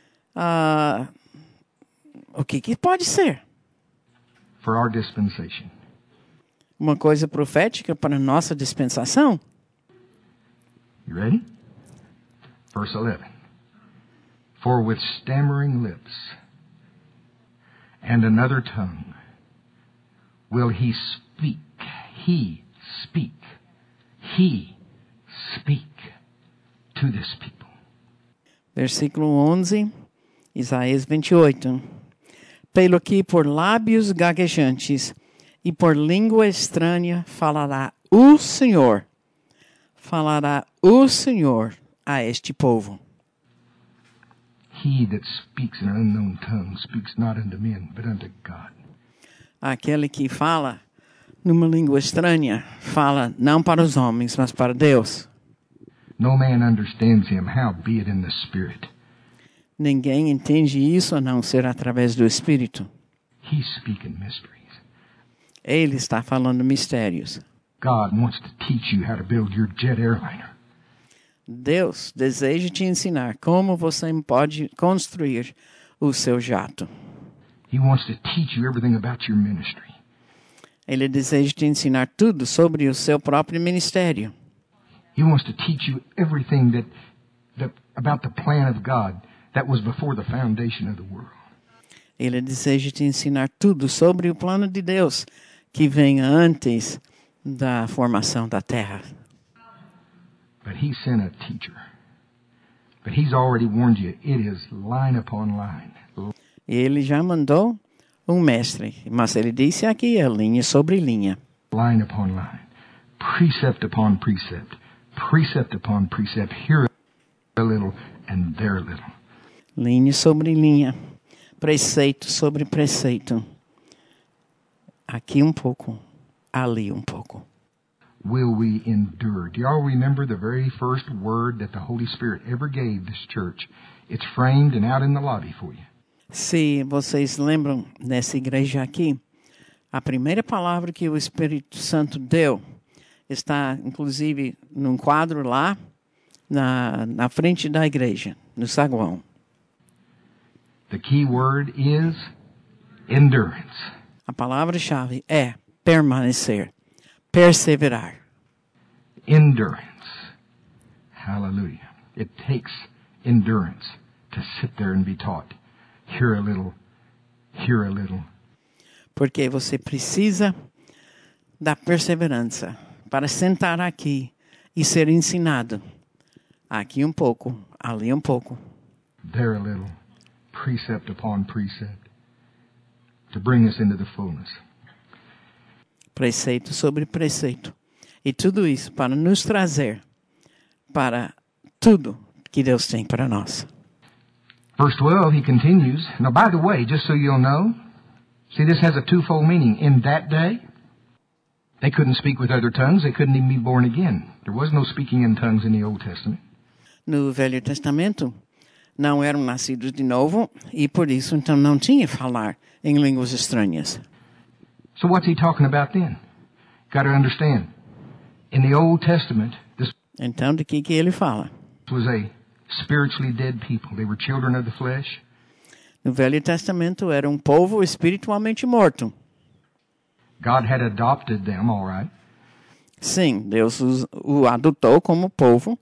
o que pode ser? For our dispensation. Uma coisa profética para a nossa dispensação? You ready? Verse 11. For with stammering lips and another tongue will he speak to this people. Versículo 11, Isaías 28. Pelo que por lábios gaguejantes e por língua estranha falará o Senhor a este povo. He that speaks in an unknown tongue speaks not unto men, but unto God. Aquele que fala numa língua estranha fala não para os homens, mas para Deus. No man understands him, howbeit in the Spirit. Ninguém entende isso a não ser através do Espírito. He's speaking mysteries. Ele está falando mistérios. God wants to teach you how to build your jet airliner. Deus deseja te ensinar como você pode construir o seu jato. He wants to teach you everything about your ministry. Ele deseja te ensinar tudo sobre o seu próprio ministério. He wants to teach you everything that about the plan of God that was before the foundation of the world. Ele deseja te ensinar tudo sobre o plano de Deus que vem antes da formação da terra. But he sent a teacher. But he's already warned you, it is line upon line. Ele já mandou um mestre, mas ele disse aqui é linha sobre linha. Line upon line. Precept upon precept. Precept upon precept. Here a little and there a little. Linha sobre linha, preceito sobre preceito. Aqui um pouco, ali um pouco. Will we endure? Do y'all remember the very first word that the Holy Spirit ever gave this church? It's framed and out in the lobby for you. Se vocês lembram dessa igreja aqui, a primeira palavra que o Espírito Santo deu está, inclusive, num quadro lá na frente da igreja, no saguão. The key word is endurance. A palavra-chave é permanecer, perseverar. Endurance. Hallelujah. It takes endurance to sit there and be taught. Here a little, here a little. Porque você precisa da perseverança para sentar aqui e ser ensinado. Aqui um pouco, ali um pouco. There a little, precept upon precept, to bring us into the fullness. Preceito sobre preceito. E tudo isso para nos trazer para tudo que Deus tem para nós. Verse 12, he continues. Now, by the way, just so you'll know, see, this has a twofold meaning. In that day, they couldn't speak with other tongues. They couldn't even be born again. There was no speaking in tongues in the Old Testament. No Velho Testamento, não eram nascidos de novo e por isso então não tinha falar em línguas estranhas. So what's he talking about then? Got to understand. In the Old Testament, this Então, de que ele fala? was a spiritually dead people. They were children of the flesh. No Velho Testamento era um povo espiritualmente morto. God had adopted them, all right. Sim, Deus o adotou como povo,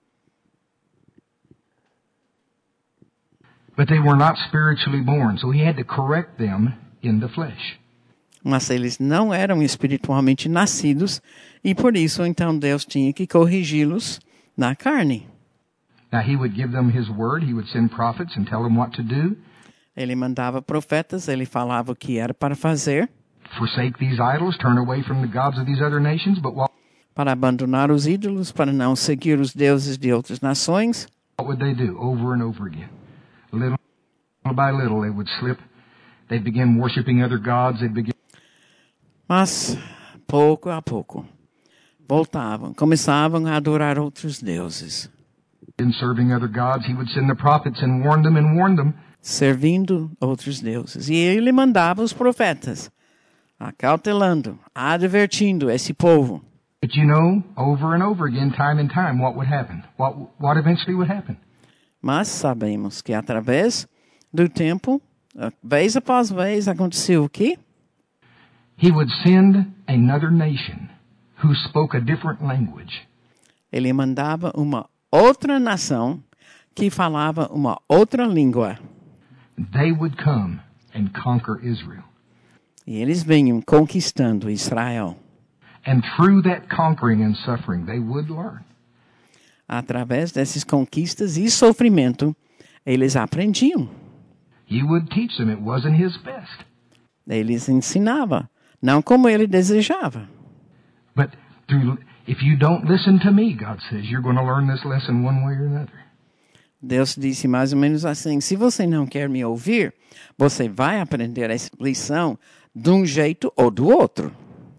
But they were not spiritually born, so he had to correct them in the flesh. mas eles não eram espiritualmente nascidos e por isso então Deus tinha que corrigi-los na carne. Now he would give them his word. He would send prophets and tell them what to do. Ele mandava profetas, ele falava o que era para fazer, Forsake these idols, turn away from the gods of these other nations. But what para abandonar os ídolos, para não seguir os deuses de outras nações. would they do over and over again? Little by little, they would slip. They'd begin worshiping other gods. They'd begin. Mas, pouco a pouco, voltavam, começavam a adorar outros deuses, In serving other gods, he would send the prophets and warn them. servindo outros deuses. E ele mandava os profetas, acautelando, advertindo esse povo. But you know, over and over again, time and time, what would happen? What eventually would happen? Mas sabemos que através do tempo, vez após vez, aconteceu o quê? He would send another nation who spoke a different language. Ele mandava uma outra nação que falava uma outra língua. They would come and conquer Israel. E eles vinham conquistando Israel. And through that conquering and suffering, they would learn. Através dessas conquistas e sofrimento, eles aprendiam. He would teach them it wasn't his best. Eles ensinavam, não como ele desejava. But if you don't listen to me, God says, you're going to learn this lesson one way or another. Deus disse mais ou menos assim: se você não quer me ouvir, você vai aprender essa lição de um jeito ou do outro.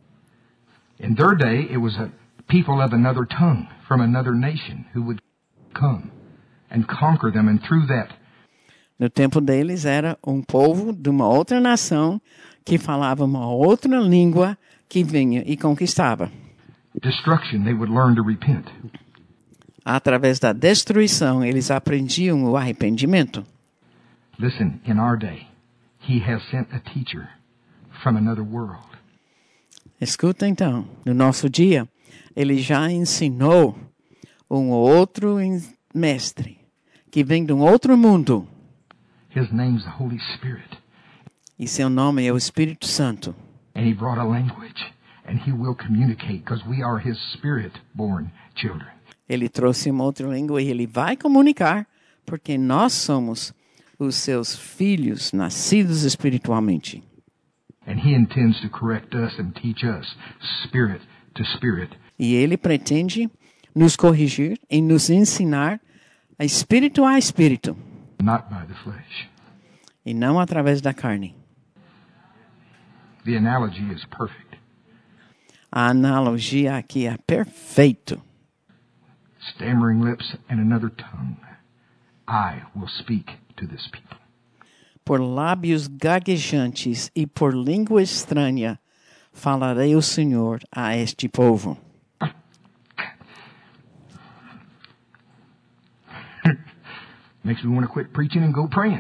In their day, it was a people of another tongue from another nation who would come and conquer them. And through that, No tempo deles era um povo de uma outra nação que falava uma outra língua que vinha e conquistava. destruction, they would learn to repent. Através da destruição, eles aprendiam o arrependimento. Listen, in our day, he has sent a teacher from another world. Escuta então, no nosso dia, ele já ensinou um outro mestre que vem de um outro mundo. His name's the Holy Spirit. E seu nome é o Espírito Santo. And he brought a language. And he will communicate because we are his spirit-born children. Ele trouxe uma outra língua e ele vai comunicar porque nós somos os seus filhos nascidos espiritualmente. And he intends to correct us and teach us spirit to spirit. E ele pretende nos corrigir e nos ensinar espírito a espírito, not by the flesh. e não através da carne. The analogy is perfect. A analogia aqui é perfeita. Stammering lips and another tongue, I will speak to this people. Por lábios gaguejantes e por língua estranha, falarei o Senhor a este povo. Makes me want to quit preaching and go praying.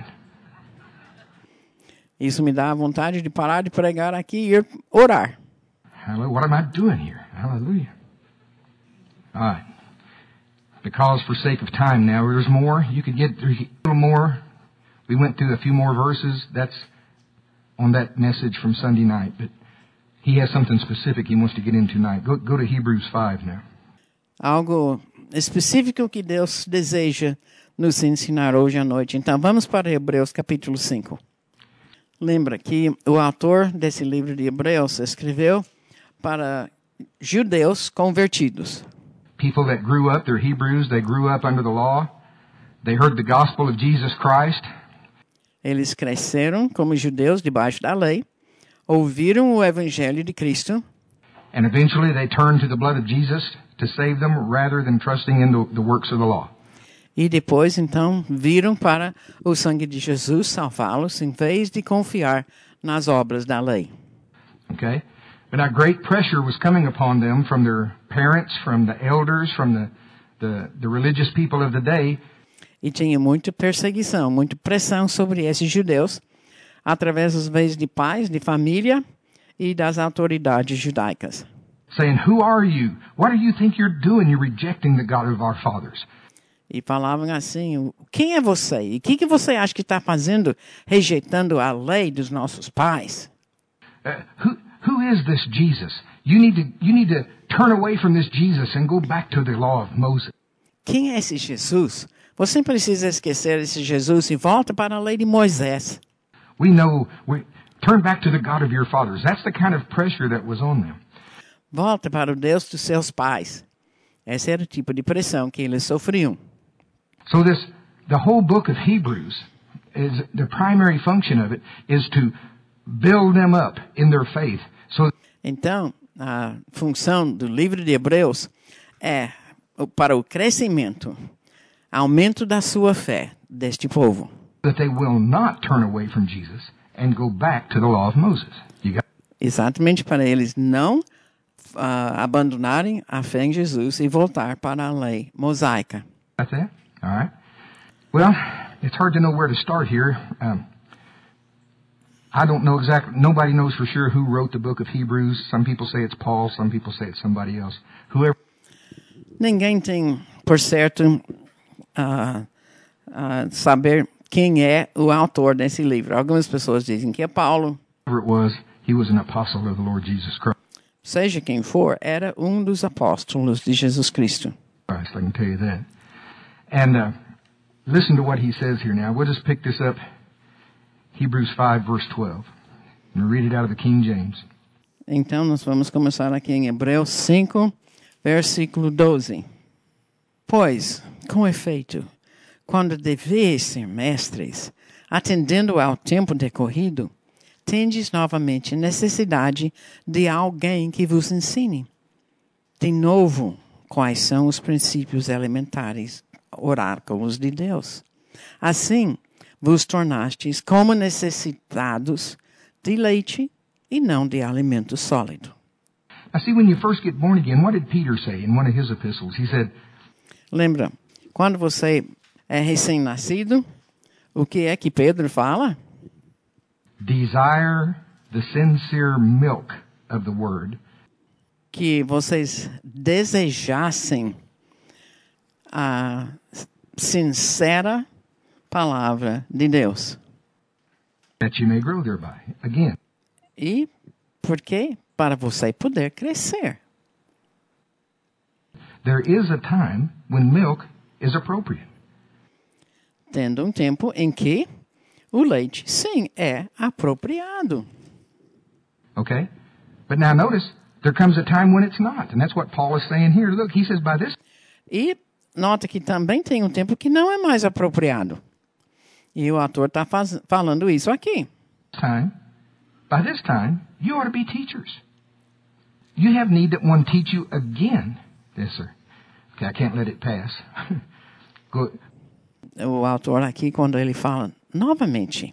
Isso me dá a vontade de parar de pregar aqui e ir orar. Hallelujah. What am I doing here? Hallelujah. All right. Because for sake of time now, there's more. You could get through a little more. We went through a few more verses. That's on that message from Sunday night. But he has something specific he wants to get into tonight. Go to Hebrews 5 now. Algo específico que Deus deseja nos ensinar hoje à noite. Então, vamos para Hebreus capítulo 5. Lembra que o autor desse livro de Hebreus escreveu para judeus convertidos. People that grew up, they're Hebrews, they grew up under the law. They heard the gospel of Jesus Christ. Eles cresceram como judeus debaixo da lei, ouviram o evangelho de Cristo. And eventually they turned to the blood of Jesus to save them rather than trusting in the works of the law. E depois, então, viram para o sangue de Jesus salvá-los em vez de confiar nas obras da lei. Okay? But now great pressure was coming upon them from their parents, from the elders, from the religious people of the day. E tinha muita perseguição, muita pressão sobre esses judeus, através dos meios de pais, de família e das autoridades judaicas. Saying, who are you? What do you think you're doing? You're rejecting the God of our fathers. E falavam assim, quem é você? E o que você acha que está fazendo, rejeitando a lei dos nossos pais? Who is this Jesus? You need to turn away from this Jesus and go back to the law of Moses. Quem é esse Jesus? Você precisa esquecer esse Jesus e volta para a lei de Moisés. We turn back to the God of your fathers. That's the kind of pressure that was on them. Volta para o Deus dos seus pais. Esse era o tipo de pressão que eles sofriam. So the whole book of Hebrews, is the primary function of it is to build them up in their faith. Então, a função do livro de Hebreus é para o crescimento, aumento da sua fé deste povo. That they will not turn away from Jesus and go back to the law of Moses. Exatamente para eles não abandonarem a fé em Jesus e voltar para a lei mosaica. That's it? All right. Well, it's hard to know where to start here. I don't know exactly, nobody knows for sure who wrote the book of Hebrews. Some people say it's Paul, some people say it's somebody else. Whoever. Ninguém tem, por certo, saber quem é o autor desse livro. Algumas pessoas dizem que é Paulo. Whoever it was, he was an apostle of the Lord Jesus Christ. Seja quem for, era um dos apóstolos de Jesus Cristo. I can tell you that. And listen to what he says here now. We'll just pick this up. Hebrews 5, verse 12. And read it out of the King James. Então, nós vamos começar aqui em Hebreus 5, versículo 12. Pois, com efeito, quando deveis ser mestres, atendendo ao tempo decorrido, tendes novamente necessidade de alguém que vos ensine. De novo, quais são os princípios elementares, oráculos de Deus. Assim, vos tornastes como necessitados de leite e não de alimento sólido. Now see, when you first get born again, what did Peter say in one of his epistles? He said, Lembra, quando você é recém-nascido, o que é que Pedro fala? desire the sincere milk of the word. Que vocês desejassem a sincera palavra de Deus. That you may grow thereby. Again. E por quê? Para você poder crescer. There is a time when milk is appropriate. Tendo um tempo em que o leite, sim, é apropriado. Okay? But now notice, there comes a time when it's not. And that's what Paul is saying here. Look, he says by this. E nota que também tem um tempo que não é mais apropriado. E o autor está falando isso aqui. By this time, you ought to be teachers. You have need that one teach you again. Yes, sir. Okay, I can't let it pass. Good. O autor aqui, quando ele fala novamente,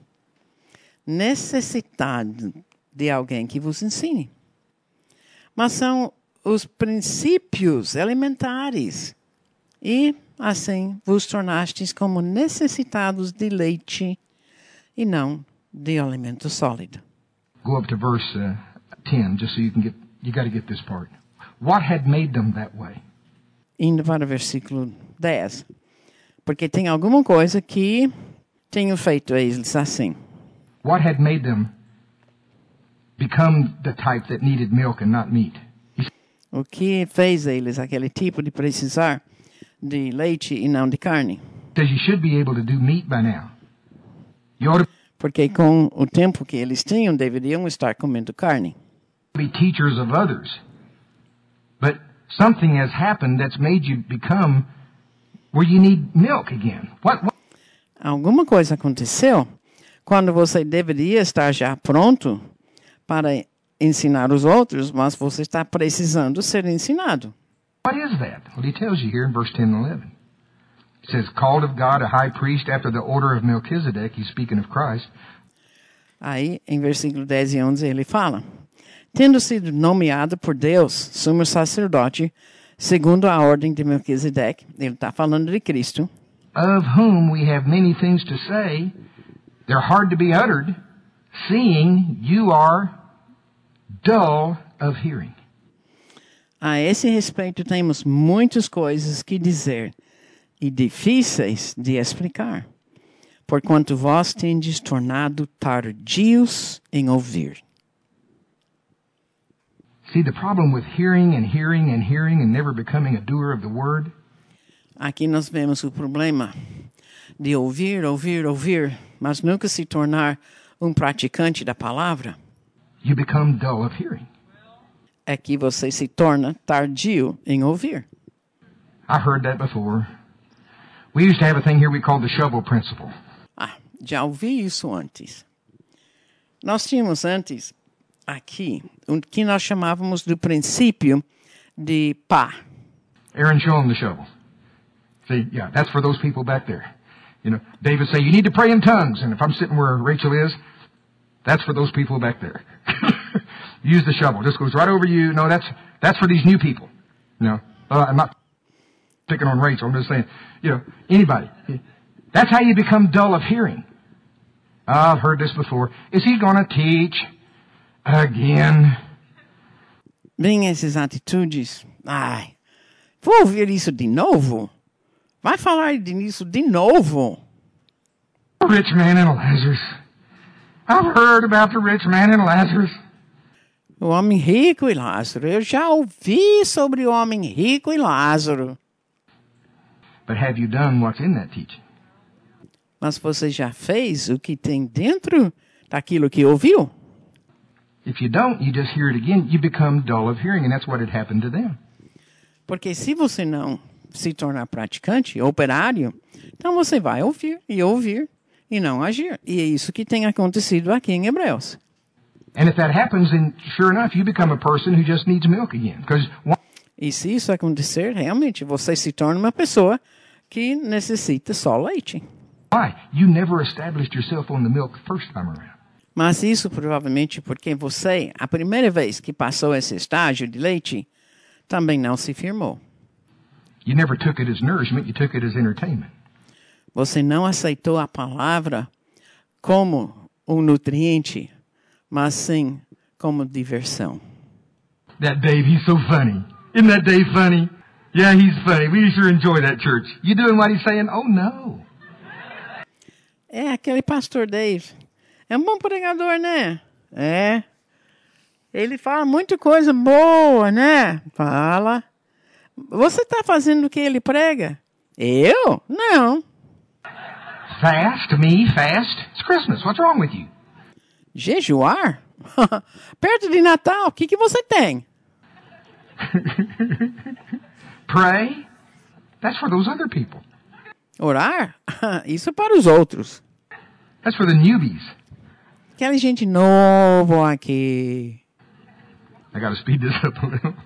necessidade de alguém que vos ensine. Mas são os princípios elementares. E, assim, vos tornastes como necessitados de leite e não de alimento sólido. Go up to verse 10, just so you got to get this part. What had made them that way? Indo para o versículo 10. Porque tem alguma coisa que tenho feito eles assim. What had made them become the type that needed milk and not meat? O que fez eles aquele tipo de precisar de leite e não de carne? Says you should be able to do meat by now. You ought to Porque com o tempo que eles tinham, deveriam estar comendo carne. be teachers of others. But something has happened that's made you become where you need milk again. What? Alguma coisa aconteceu quando você deveria estar já pronto para ensinar os outros, mas você está precisando ser ensinado. What is that? Well, he tells you here in verse 10 and 11. It says, called of God a high priest after the order of Melchizedek. He's speaking of Christ. Aí, em versículo 10 e 11, ele fala, tendo sido nomeado por Deus, sumo sacerdote, segundo a ordem de Melquisedeque, ele está falando de Cristo, of whom we have many things to say, they're hard to be uttered, seeing you are dull of hearing. a esse respeito temos muitas coisas que dizer e difíceis de explicar, porquanto vós tendes tornado tardios em ouvir. See, the problem with hearing and hearing and hearing and never becoming a doer of the word, Aqui nós vemos o problema de ouvir, ouvir, ouvir, mas nunca se tornar praticante da palavra, you become dull of hearing. é que você se torna tardio em ouvir. I heard that before. We used to have a thing here we called the shovel principle. Já ouvi isso antes. Nós tínhamos antes, aqui, o que nós chamávamos do princípio de pá. Aaron, show him the shovel. See, yeah, that's for those people back there. You know, David say, you need to pray in tongues. And if I'm sitting where Rachel is, that's for those people back there. Use the shovel. Just goes right over you. No, that's for these new people. No, I'm not picking on Rachel. I'm just saying, you know, anybody. That's how you become dull of hearing. I've heard this before. Is he going to teach again? Bem, essas atitudes. Vou ouvir isso de novo? Vai falar disso de novo? The rich man and Lazarus. I've heard about the rich man and Lazarus. O homem rico e Lázaro. Eu já ouvi sobre o homem rico e Lázaro. But have you done what's in that teaching? Mas você já fez o que tem dentro daquilo que ouviu? If you don't, you just hear it again. You become dull of hearing, and that's what had happened to them. Porque se você não se tornar praticante, operário, então você vai ouvir e não agir. E é isso que tem acontecido aqui em Hebreus. And if that happens, then sure enough, you become a person who just needs milk again. Because E se isso acontecer, realmente você se torna uma pessoa que necessita só leite. why? You never established yourself on the milk the first time around. Mas isso provavelmente porque você, a primeira vez que passou esse estágio de leite, também não se firmou. You never took it as nourishment, you took it as entertainment. Você não aceitou a palavra como um nutriente, mas sim como diversão. That Dave, he's so funny. Isn't that Dave funny? Yeah, he's funny. We sure enjoy that church. You doing what he's saying? Oh, no. É, aquele pastor Dave. É um bom pregador, né? É. Ele fala muita coisa boa, né? Fala. Você está fazendo o que ele prega? Eu? Não. Fast? Me? Fast? It's Christmas. What's wrong with you? Jejuar? Perto de Natal, o que você tem? Pray? That's for those other people. Orar? Isso é para os outros. That's for the newbies. Aquela gente nova aqui. I got to speed this up a little.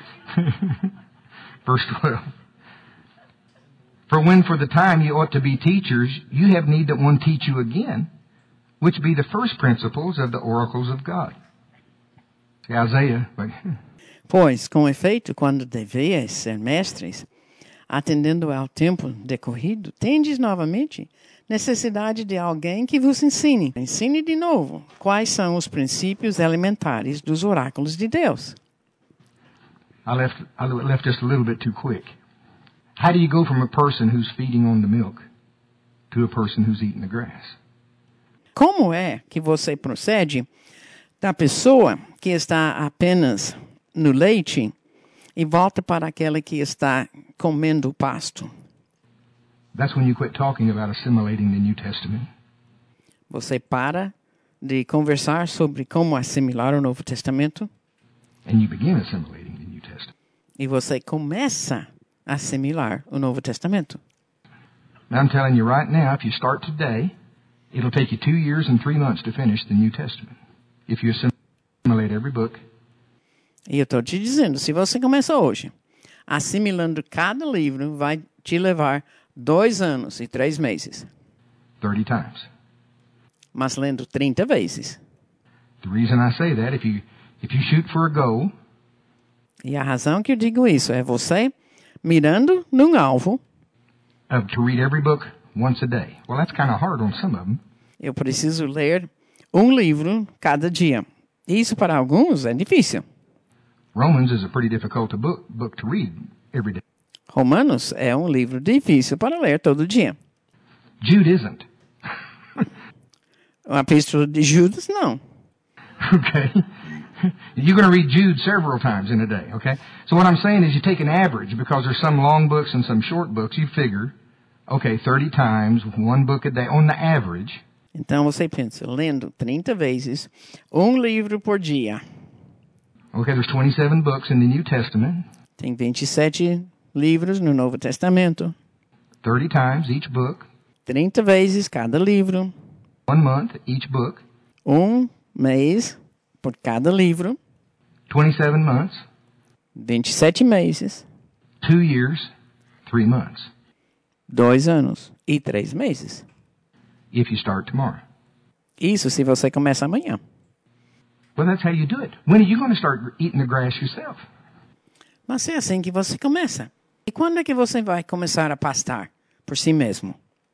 Verse 12. For when for the time you ought to be teachers, you have need that one teach you again, which be the first principles of the oracles of God. See, Isaiah, Pois, com efeito, quando deveis ser mestres, atendendo ao tempo decorrido, tendes novamente necessidade de alguém que vos ensine. Ensine de novo quais são os princípios elementares dos oráculos de Deus. I left just a little bit too quick. How do you go from a person who's feeding on the milk to a person who's eating the grass? Como é que você procede da pessoa que está apenas no leite e volta para aquela que está comendo o pasto? That's when you quit talking about assimilating the New Testament. Você para de conversar sobre como assimilar o Novo Testamento And you begin assimilating the New Testament. e você começa a assimilar o Novo Testamento. Now I'm telling you right now, if you start today, it'll take you 2 years and 3 months to finish the New Testament. If you assimilate every book. E eu estou te dizendo, se você começa hoje, assimilando cada livro, vai te levar 2 anos e 3 meses. 30 times. Mas lendo 30 vezes. The reason I say that, if you shoot for a goal, E a razão que eu digo isso é você mirando num alvo. to read every book once a day. Well, that's kind of hard on some of them. Eu preciso ler um livro cada dia. Isso para alguns é difícil. Romans is a pretty difficult book to read every day. Romanos é um livro difícil para ler todo dia. Jude isn't. A epístola de Judas, não. Okay? You're going to read Jude several times in a day, okay? So what I'm saying is you take an average, because there's some long books and some short books, you figure, okay, 30 times, 1 book a day, on the average. Então você pensa, lendo 30 vezes, um livro por dia. Okay, there's 27 books in the New Testament. Tem 27 livros no Novo Testamento. 30 times each book. 30 vezes cada livro. 1 month each book. Um mês por cada livro. 27 months. 27 meses. 2 years, 3 months. 2 anos e 3 meses. If you start tomorrow. Isso se você começa amanhã. Well, that's how you do it. When are you going to start eating the grass yourself? Mas é assim que você começa. E quando é que você vai começar a pastar por si mesmo?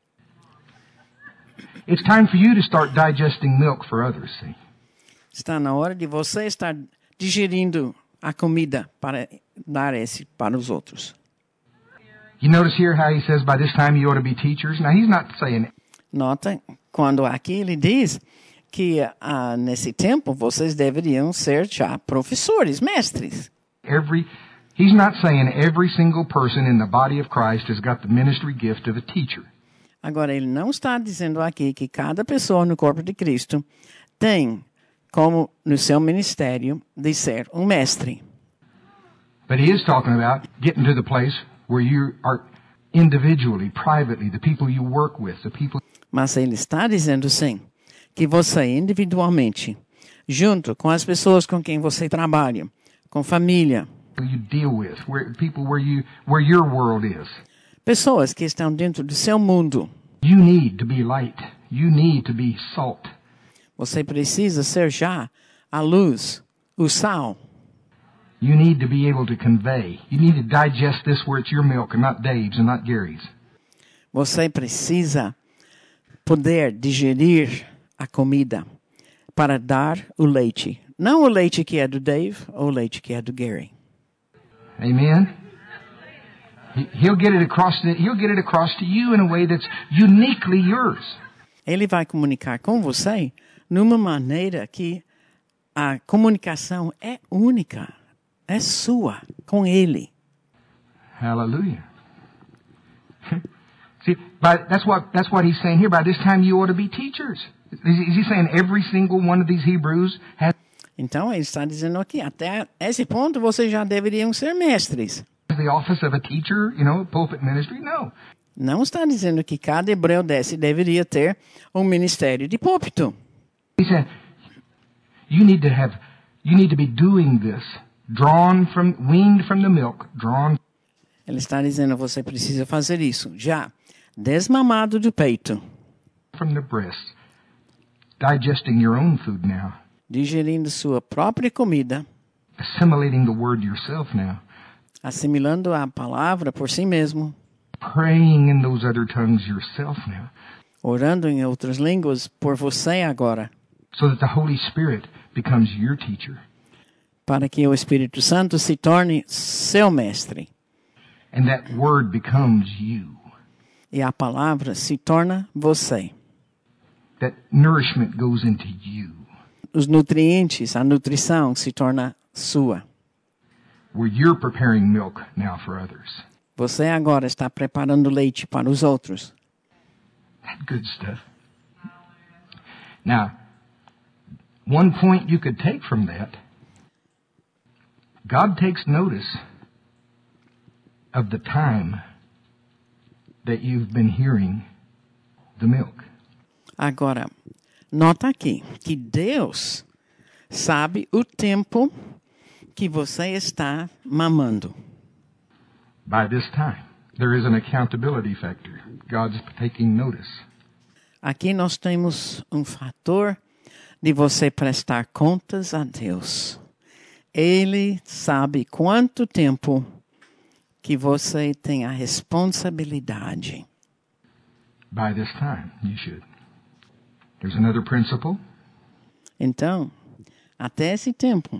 It's time for you to start digesting milk for others, see? Está na hora de você estar digerindo a comida para dar esse para os outros. You notice here how he says by this time you ought to be teachers? Now, he's not saying Nota quando aqui ele diz que nesse tempo vocês deveriam ser já professores, mestres. he's not saying every single person in the body of Christ has got the ministry gift of a teacher. Agora, ele não está dizendo aqui que cada pessoa no corpo de Cristo tem como no seu ministério de ser um mestre. But he is talking about getting to the place where you are individually, privately, the people you work with, the people. Mas ele está dizendo sim, que você individualmente, junto com as pessoas com quem você trabalha, com família, you deal with, people where your world is. Pessoas que estão dentro do seu mundo. You need to be light. You need to be salt. Você precisa ser já a luz, o sal. You need to be able to convey. You need to digest this where it's your milk and not Dave's and not Gary's. Você precisa poder digerir a comida para dar o leite. Não o leite que é do Dave ou o leite que é do Gary. Amen. He'll get it across to you in a way that's uniquely yours. Ele vai comunicar com você numa maneira que a comunicação é única, é sua, com ele. Hallelujah. See, that's what he's saying here. By this time you ought to be teachers. Is he saying every single one of these Hebrews has? Então ele está dizendo aqui, até esse ponto vocês já deveriam ser mestres. the office of a teacher, pulpit ministry. No. Não está dizendo que cada hebreu desse deveria ter um ministério de púlpito. He said, you need to be doing this, weaned from the milk, drawn. Ele está dizendo, você precisa fazer isso, já desmamado do peito. From the breast, digesting your own food now. Digerindo sua própria comida. Assimilating the word yourself now. Assimilando a palavra por si mesmo. Praying in those other tongues yourself now. Orando em outras línguas por você agora. So that the Holy Spirit becomes your teacher. Para que o Espírito Santo se torne seu mestre. And that word becomes you. E a palavra se torna você. That nourishment goes into you. Os nutrientes, a nutrição se torna sua. Where you're preparing milk now for others. Você agora está preparando leite para os outros. That good stuff. Now, one point you could take from that, God takes notice of the time that you've been hearing the milk. Agora, nota aqui que Deus sabe o tempo que você está mamando. By this time, there is an accountability factor. God's taking notice. Aqui nós temos um fator de você prestar contas a Deus. Ele sabe quanto tempo que você tem a responsabilidade. By this time, you should. There's another principle. Então, até esse tempo,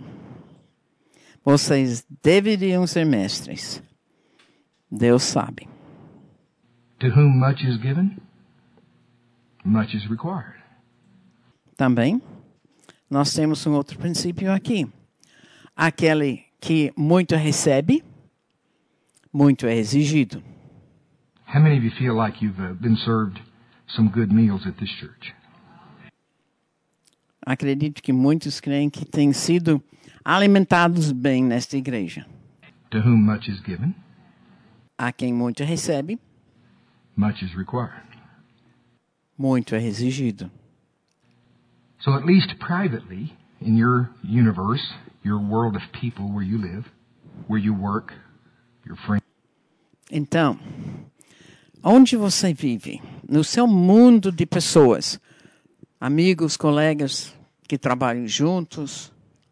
vocês deveriam ser mestres. Deus sabe. To whom much is given, much is required. Também, nós temos um outro princípio aqui. Aquele que muito recebe, muito é exigido. How many of you feel like you've been served some good meals at this church? Acredito que muitos creem que têm sido alimentados bem nesta igreja. To whom much is given, A quem muito recebe, much is required. muito é exigido. So at least privately, in your universe, your world of people where you live, where you work, your friends. Então, onde você vive? No seu mundo de pessoas, amigos, colegas que trabalham juntos,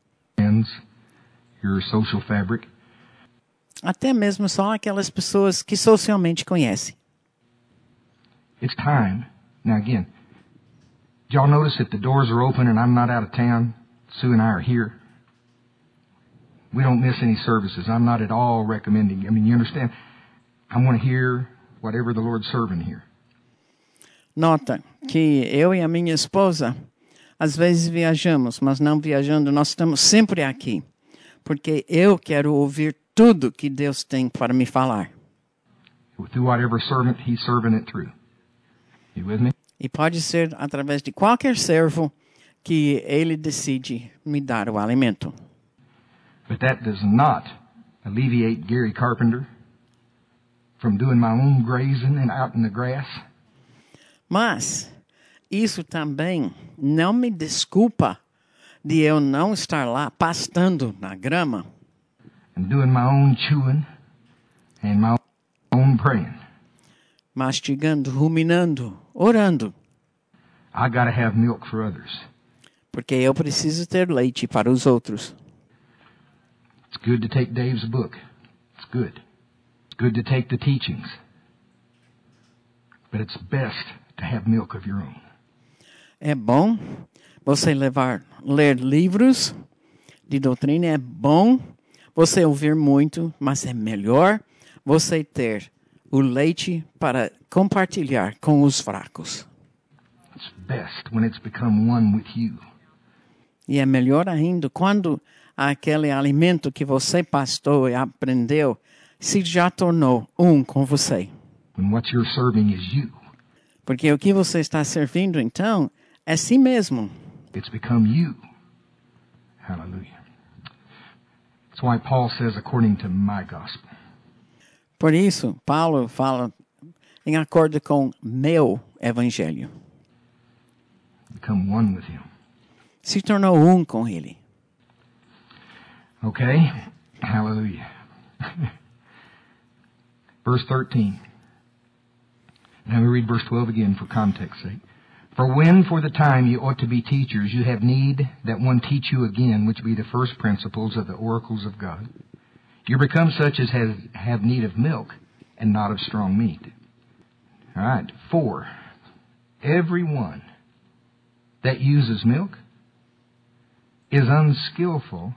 Your social fabric. até mesmo só aquelas pessoas que socialmente conhecem. It's time. Now again, did y'all notice that the doors are open and I'm not out of town? Sue and I are here. We don't miss any services. I'm not at all recommending. I mean, you understand? I want to hear whatever the Lord's serving here. Nota que eu e a minha esposa, às vezes viajamos, mas não viajando, nós estamos sempre aqui. Porque eu quero ouvir tudo que Deus tem para me falar. Through whatever servant He's serving it through. You with me? E pode ser através de qualquer servo que Ele decide me dar o alimento. But that does not alleviate Gary Carpenter from doing my own grazing and out in the grass. Mas isso também não me desculpa de eu não estar lá pastando na grama. And doing my own chewing and my own praying. Mastigando, ruminando, orando. I got to have milk for others. Porque eu preciso ter leite para os outros. It's good to take Dave's book. It's good. It's good to take the teachings. But it's best to have milk of your own. É bom você ler livros de doutrina, é bom você ouvir muito, mas é melhor você ter o leite para compartilhar com os fracos. It's best when it's become one with you. E é melhor ainda quando aquele alimento que você pastou e aprendeu se já tornou um com você. When what you're serving is you. Porque o que você está servindo, então, é si mesmo. It's become you. Hallelujah. That's why Paul says, according to my gospel. Por isso, Paulo fala em acordo com meu evangelho. Become one with him. Se tornou um com ele. Okay? Hallelujah. Verse 13. Now we read verse 12 again for context's sake. For when for the time you ought to be teachers, you have need that one teach you again, which be the first principles of the oracles of God. You become such as have need of milk, and not of strong meat. All right. For everyone that uses milk is unskillful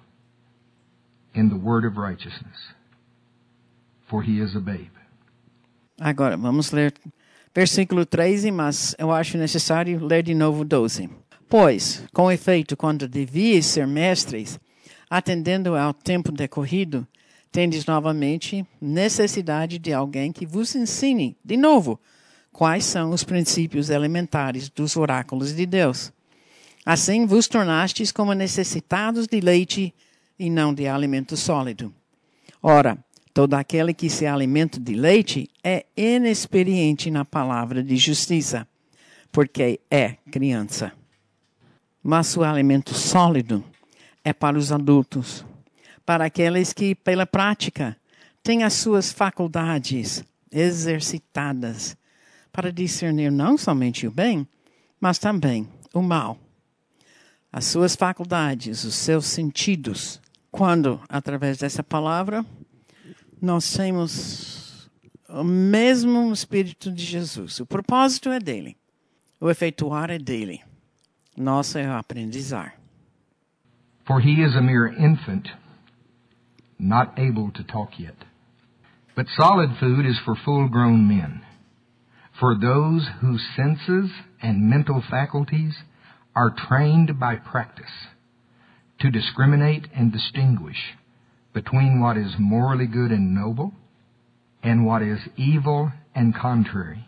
in the word of righteousness, for he is a babe. Agora, vamos ler versículo 13, mas eu acho necessário ler de novo 12. Pois, com efeito, quando devíeis ser mestres, atendendo ao tempo decorrido, tendes novamente necessidade de alguém que vos ensine, de novo, quais são os princípios elementares dos oráculos de Deus. Assim vos tornastes como necessitados de leite e não de alimento sólido. Ora, todo aquele que se alimenta de leite é inexperiente na palavra de justiça, porque é criança. Mas o alimento sólido é para os adultos, para aqueles que, pela prática, têm as suas faculdades exercitadas para discernir não somente o bem, mas também o mal. As suas faculdades, os seus sentidos. Quando, através dessa palavra, nós temos o mesmo Espírito de Jesus. O propósito é dele. O efetuar é dele. Nosso é o aprendizar. For he is a mere infant, not able to talk yet. But solid food is for full-grown men, for those whose senses and mental faculties are trained by practice to discriminate and distinguish between what is morally good and noble and what is evil and contrary.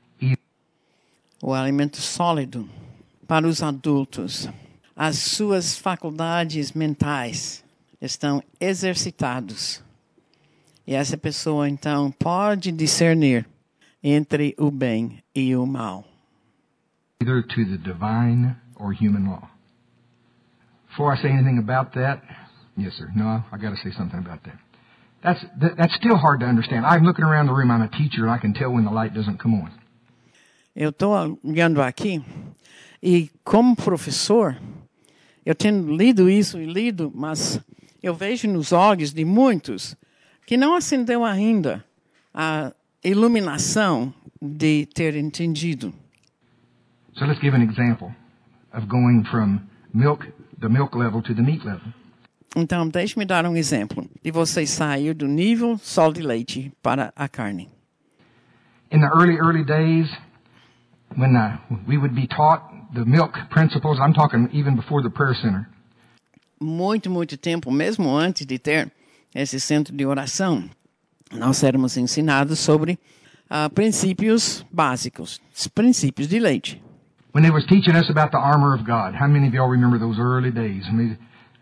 O alimento sólido para os adultos. As suas faculdades mentais estão exercitadas. E essa pessoa, então, pode discernir entre o bem e o mal. Either to the divine or human law. Before I say anything about that, yes, sir. No, I got to say something about that. That's still hard to understand. I'm looking around the room. I'm a teacher, and I can tell when the light doesn't come on. Eu estou olhando aqui e, como professor, eu tenho lido isso e lido, mas eu vejo nos olhos de muitos que não acendeu ainda a iluminação de ter entendido. So let's give an example of going from the milk level to the meat level. Então, deixe-me dar um exemplo de você sair do nível só de leite para a carne. In the early days, when we would be taught the milk principles, I'm talking even before the prayer center. Muito tempo, mesmo antes de ter esse centro de oração, nós éramos ensinados sobre princípios básicos, princípios de leite. When they was teaching us about the armor of God, how many of y'all remember those early days? I mean,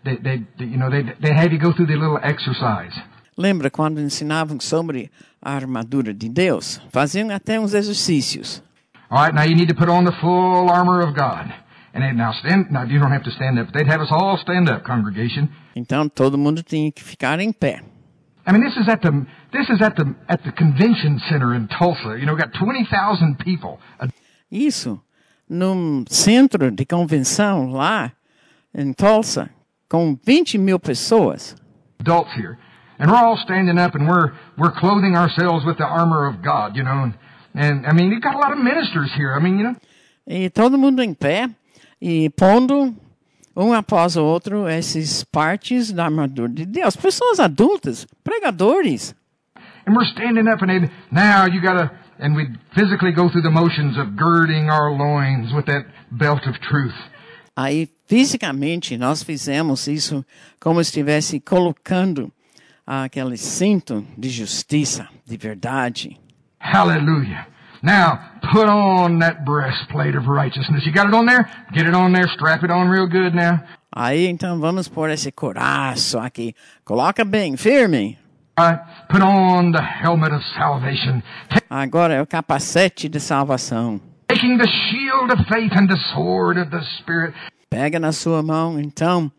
they had you go through the little exercise. Lembra quando ensinavam sobre a armadura de Deus? Faziam até uns exercícios. All right, now you need to put on the full armor of God. And they, now you don't have to stand up, but they'd have us all stand up, congregation. Então todo mundo tinha que ficar em pé. I mean, this is at the convention center in Tulsa. You know, we've got 20,000 people. Isso num centro de convenção lá em Tulsa, com 20,000 pessoas. Adults here. And we're all standing up and we're clothing ourselves with the armor of God, you know. And I mean, you've got a lot of ministers here. I mean, you know. E todo mundo em pé e pondo um após o outro esses partes da armadura de Deus. Pessoas adultas, pregadores. And we're standing up and now you got to, and we physically go through the motions of girding our loins with that belt of truth. Aí, fisicamente, nós fizemos isso como se estivesse colocando aquele cinto de justiça, de verdade. Hallelujah. Now, put on that breastplate of righteousness. You got it on there? Get it on there. Strap it on real good now. Aí, então, vamos pôr esse coração aqui. Coloca bem, firme. Put on the helmet of salvation, Agora é o capacete de salvação. taking the shield of faith and the sword of the Spirit. Pega na sua mão, então,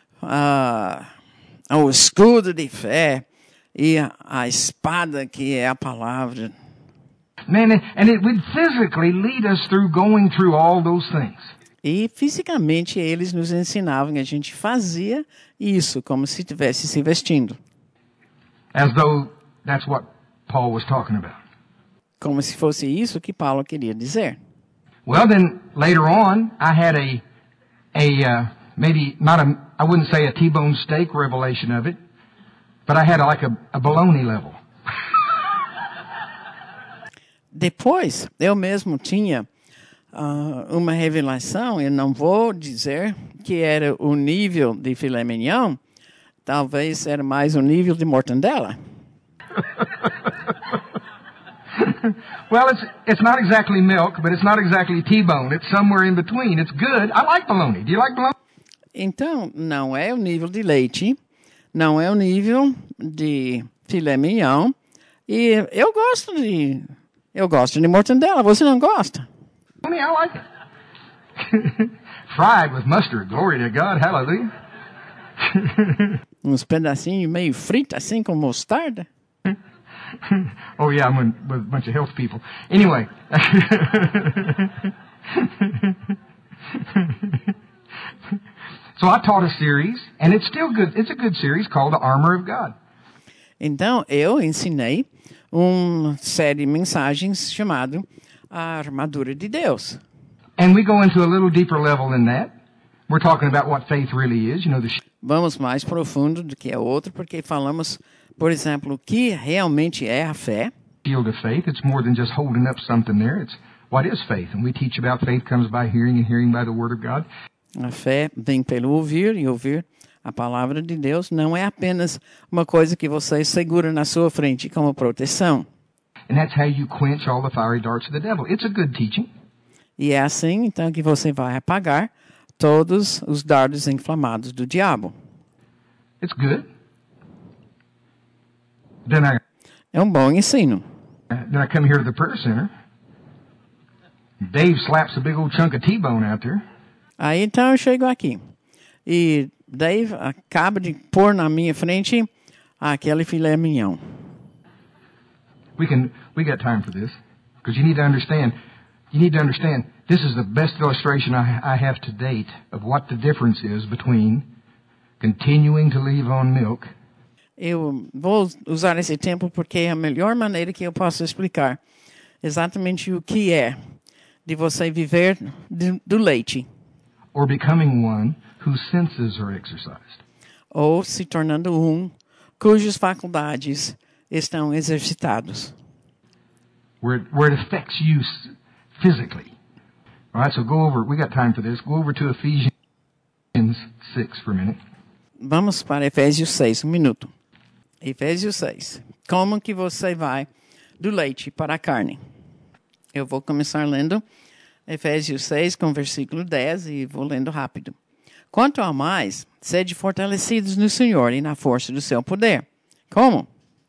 o escudo de fé e a espada que é a palavra. Man, and it would physically lead us through going through all those things. E fisicamente eles nos ensinavam que a gente fazia isso, como se estivesse se vestindo. As though that's what Paul was talking about. Como se fosse isso que Paulo queria dizer. Well, then later on, I had maybe not I wouldn't say a T-bone steak revelation of it, but I had like a bologna level. Depois, eu mesmo tinha uma revelação, eu não vou dizer que era o nível de filé mignon, talvez era mais o nível de mortandela. Well, it's not exactly milk, but it's not exactly T-bone. It's somewhere in between. It's good. I like bologna. Do you like bologna? Então, não é o nível de leite, não é o nível de filé mignon, e eu gosto de mortandela. Você não gosta? I like it. Fried with mustard. Glory to God. Hallelujah. Uns pedacinhos meio fritos, assim, com mostarda. Oh, yeah, I'm with a bunch of health people. Anyway. So I taught a series, and it's still good. It's a good series called The Armor of God. Então, eu ensinei uma série de mensagens chamado A Armadura de Deus. And we go into a little deeper level than that. We're talking about what faith really is. You know, Vamos mais profundo do que a outra, porque falamos, por exemplo, o que realmente é a fé. Shield of faith. It's more than just holding up something there. It's what is faith. And we teach about faith comes by hearing and hearing by the Word of God. A fé vem pelo ouvir e ouvir a palavra de Deus. Não é apenas uma coisa que você segura na sua frente como proteção. And that's how you quench all the fiery darts of the devil. It's a good teaching. E é assim, então, que você vai apagar todos os dardos inflamados do diabo. It's good. Then É um bom ensino. I come here to the prayer center. Dave slaps a big old chunk of T-bone out there. Aí, então, eu chego aqui. E Dave acaba de pôr na minha frente aquele filé mignon. We got time for this. Because you need to understand, this is the best illustration I have to date of what the difference is between continuing to live on milk. Eu vou usar esse tempo porque é a melhor maneira que eu posso explicar exatamente o que é de você viver do leite. Or becoming one whose senses are exercised. Ou se tornando cujas faculdades estão exercitados. Where it affects you physically. All right, so we got time for this. Go over to Ephesians 6 for a minute. Vamos para Efésios 6, um minuto. Efésios 6. Como que você vai do leite para a carne? Eu vou começar lendo Efésios 6, com versículo 10, e vou lendo rápido. Quanto ao mais, sede fortalecidos no Senhor e na força do seu poder. Como?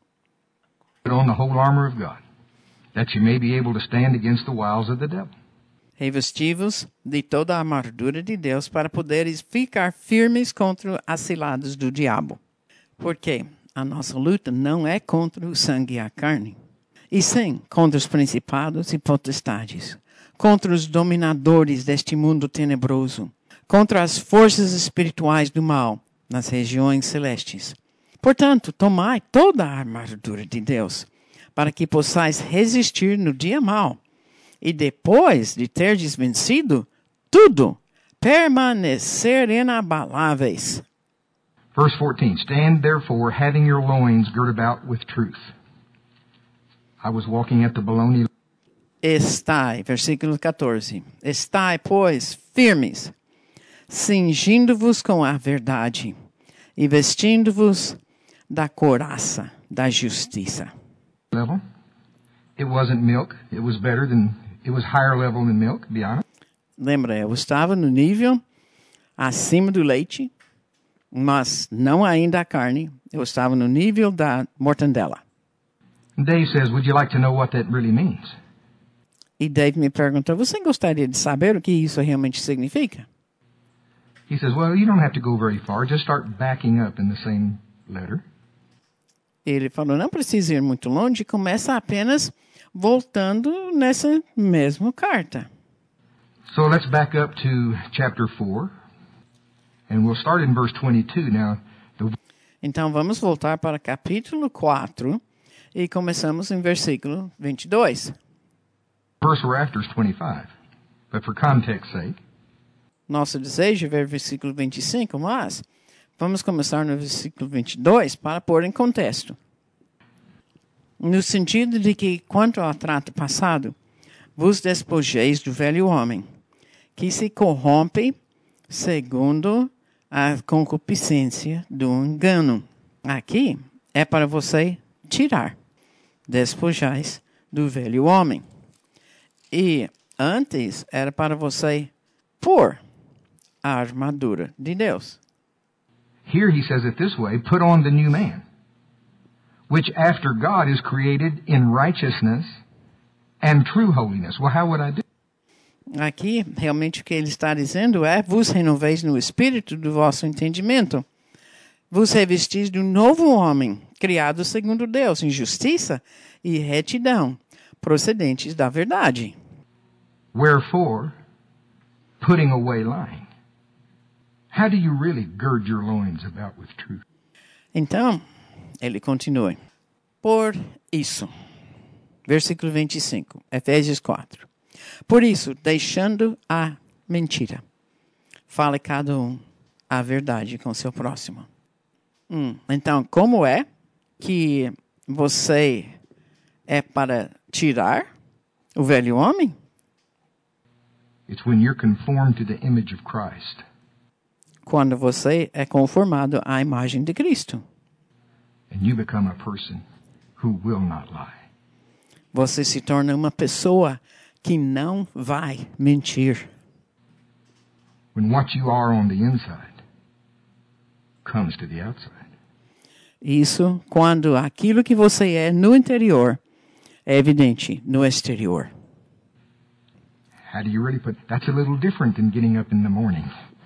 Put on the whole armor of God, that you may be able to stand against the wiles of the devil. Revestivos de toda a armadura de Deus para poderes ficar firmes contra as ciladas do diabo. Porque a nossa luta não é contra o sangue e a carne, e sim contra os principados e potestades, contra os dominadores deste mundo tenebroso, contra as forças espirituais do mal nas regiões celestes. Portanto, tomai toda a armadura de Deus, para que possais resistir no dia mau, e depois de terdes vencido tudo, permanecer inabaláveis. Verse 14, stand therefore, having your loins girt about with truth. I was walking at the Bologna. Estai, versículo 14. Estai, pois, firmes, cingindo-vos com a verdade e vestindo-vos da couraça da justiça. Level. It wasn't milk. It was higher level than milk, to be honest. Lembra, eu estava no nível acima do leite. mas não ainda a carne. Eu estava no nível da mortandela. Dave says, would you like to know what that really means? E Dave me perguntou, você gostaria de saber o que isso realmente significa? He says, well, you don't have to go very far. Just start backing up in the same letter. Ele falou, não precisa ir muito longe, começa apenas voltando nessa mesma carta. So let's back up to chapter 4. And we'll start in verse 22. Now, Então vamos voltar para capítulo 4 e começamos em versículo 22. verse we're after is 25. But for context's sake, Nosso desejo é ver versículo 25, mas vamos começar no versículo 22 para pôr em contexto. No sentido de que, quanto ao trato passado, vos despojeis do velho homem, que se corrompe segundo a concupiscência do engano. Aqui é para você tirar. Despojais do velho homem. E antes era para você pôr a armadura de Deus. here he says it this way, put on the new man, which after God is created in righteousness and true holiness. Well, how would I do? Aqui, realmente o que ele está dizendo é, vos renoveis no espírito do vosso entendimento. Vos revestis de um novo homem, criado segundo Deus, em justiça e retidão, procedentes da verdade. Wherefore, putting away lying. How do you really gird your loins about with truth? Então, ele continua. Por isso, versículo 25, Efésios 4. Por isso, deixando a mentira, fale cada um a verdade com seu próximo. Então, como é que você é para tirar o velho homem? It's when you're conformed to the image of Christ. Quando você é conformado à imagem de Cristo. And you become a person who will not lie. Você se torna uma pessoa que não vai mentir. When what you are on the inside comes to the outside. Isso quando aquilo que você é no interior é evidente no exterior. How do you really put... That's a little different than getting up in the morning.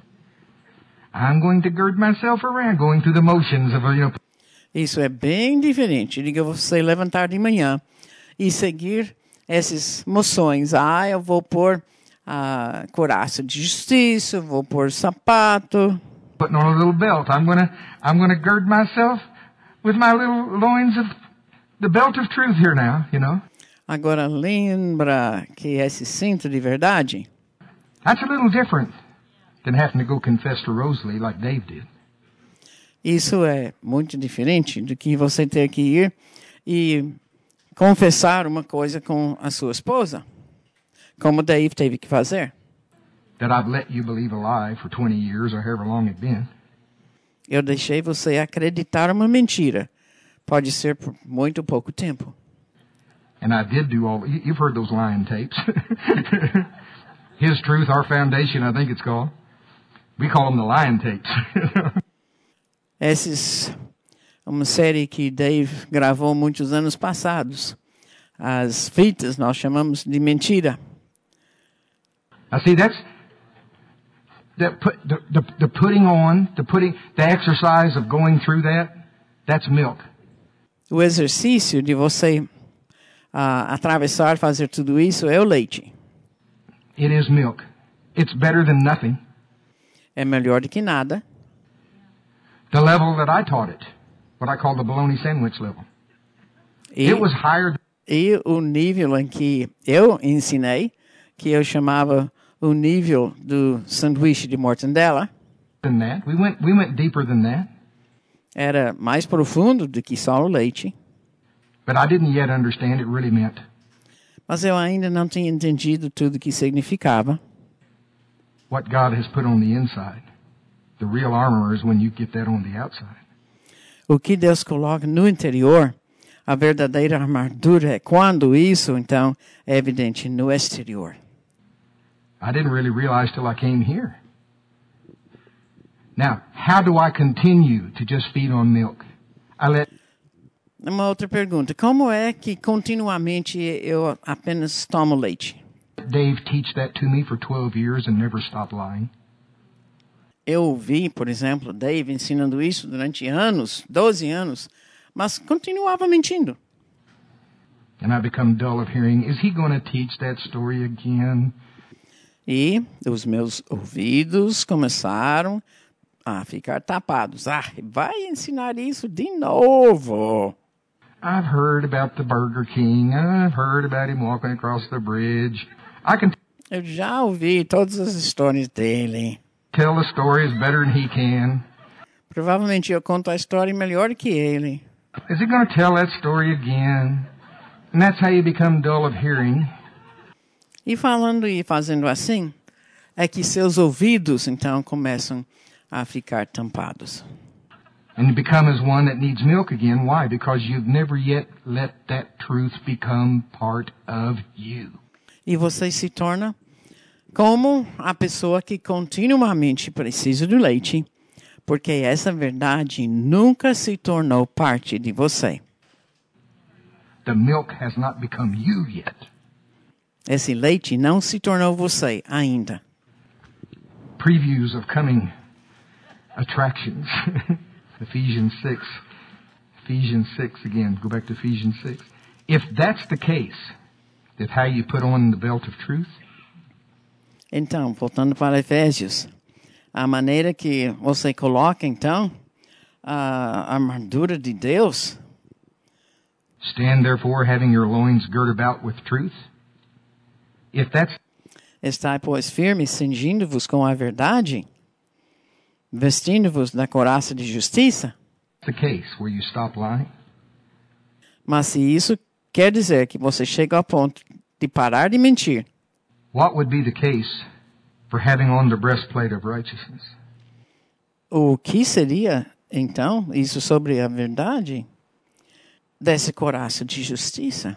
I'm going to gird myself around, going through the motions of, Isso é bem diferente de você levantar de manhã e seguir essas moções. Eu vou pôr a couraça de justiça, vou pôr sapato. Putting on a little belt. I'm gonna gird myself with my little loins of the belt of truth here now, Agora lembra que esse cinto de verdade? That's a little different than having to go confess to Rosalie like Dave did. Isso é muito diferente do que você ter que ir e confessar uma coisa com a sua esposa, como Dave teve que fazer. That I've let you believe a lie for 20 years or however long it's been. Eu deixei você acreditar uma mentira. Pode ser por muito pouco tempo. And I did do all... You've heard those lying tapes. His Truth, Our Foundation, I think it's called. We call them the lying tapes. Essas uma série que Dave gravou muitos anos passados. As fitas nós chamamos de mentira. Now see, that's the putting on, the exercise of going through that's milk. O exercício de você atravessar, fazer tudo isso é o leite. It is milk. It's better than nothing. É melhor do que nada. The level that I taught it, what I call the bologna sandwich level. It was higher. E o nível em que eu ensinei, que eu chamava o nível do sanduíche de mortandela, Than that. We went deeper than that. era mais profundo do que só o leite. But I didn't yet understand it really meant. Mas eu ainda não tinha entendido tudo o que significava. What God has put on the inside. The real armor is when you get that on the outside. O que Deus coloca no interior, a verdadeira armadura é quando isso, então, é evidente no exterior. I didn't really realize till I came here Now, how do I continue to just feed on milk? I let Uma outra pergunta. Como é que continuamente eu apenas tomo leite? Dave teach that to me for 12 years and never stop lying. Eu ouvi, por exemplo, Dave ensinando isso durante anos, 12 anos, mas continuava mentindo. And I become dull of hearing. Is he going to teach that story again? E os meus ouvidos começaram a ficar tapados. Ah, vai ensinar isso de novo. I've heard about the Burger King. I've heard about him walking across the bridge. I can Eu já ouvi todas as histórias dele. tell the stories better than he can. Provavelmente eu conto a história melhor que ele. Is he going to tell that story again? And that's how you become dull of hearing. E falando e fazendo assim, é que seus ouvidos, então, começam a ficar tampados. And you become as one that needs milk again. Why? Because you've never yet let that truth become part of you. E você se torna como a pessoa que continuamente precisa do leite, porque essa verdade nunca se tornou parte de você. The milk has not become you yet. Esse leite não se tornou você ainda. Previews of coming attractions. Ephesians 6. Ephesians 6 again. Go back to Ephesians 6. If that's the case, that how you put on the belt of truth, Então, voltando para Efésios, a maneira que você coloca, então, a armadura de Deus, stand therefore having your loins girt about with truth. If that's estai, pois, firmes, cingindo-vos com a verdade, vestindo-vos da couraça de justiça. the case, where you stop lying, Mas se isso quer dizer que você chega ao ponto de parar de mentir, what would be the case for having on the breastplate of righteousness? o que seria, então, isso sobre a verdade dessa couraça de justiça?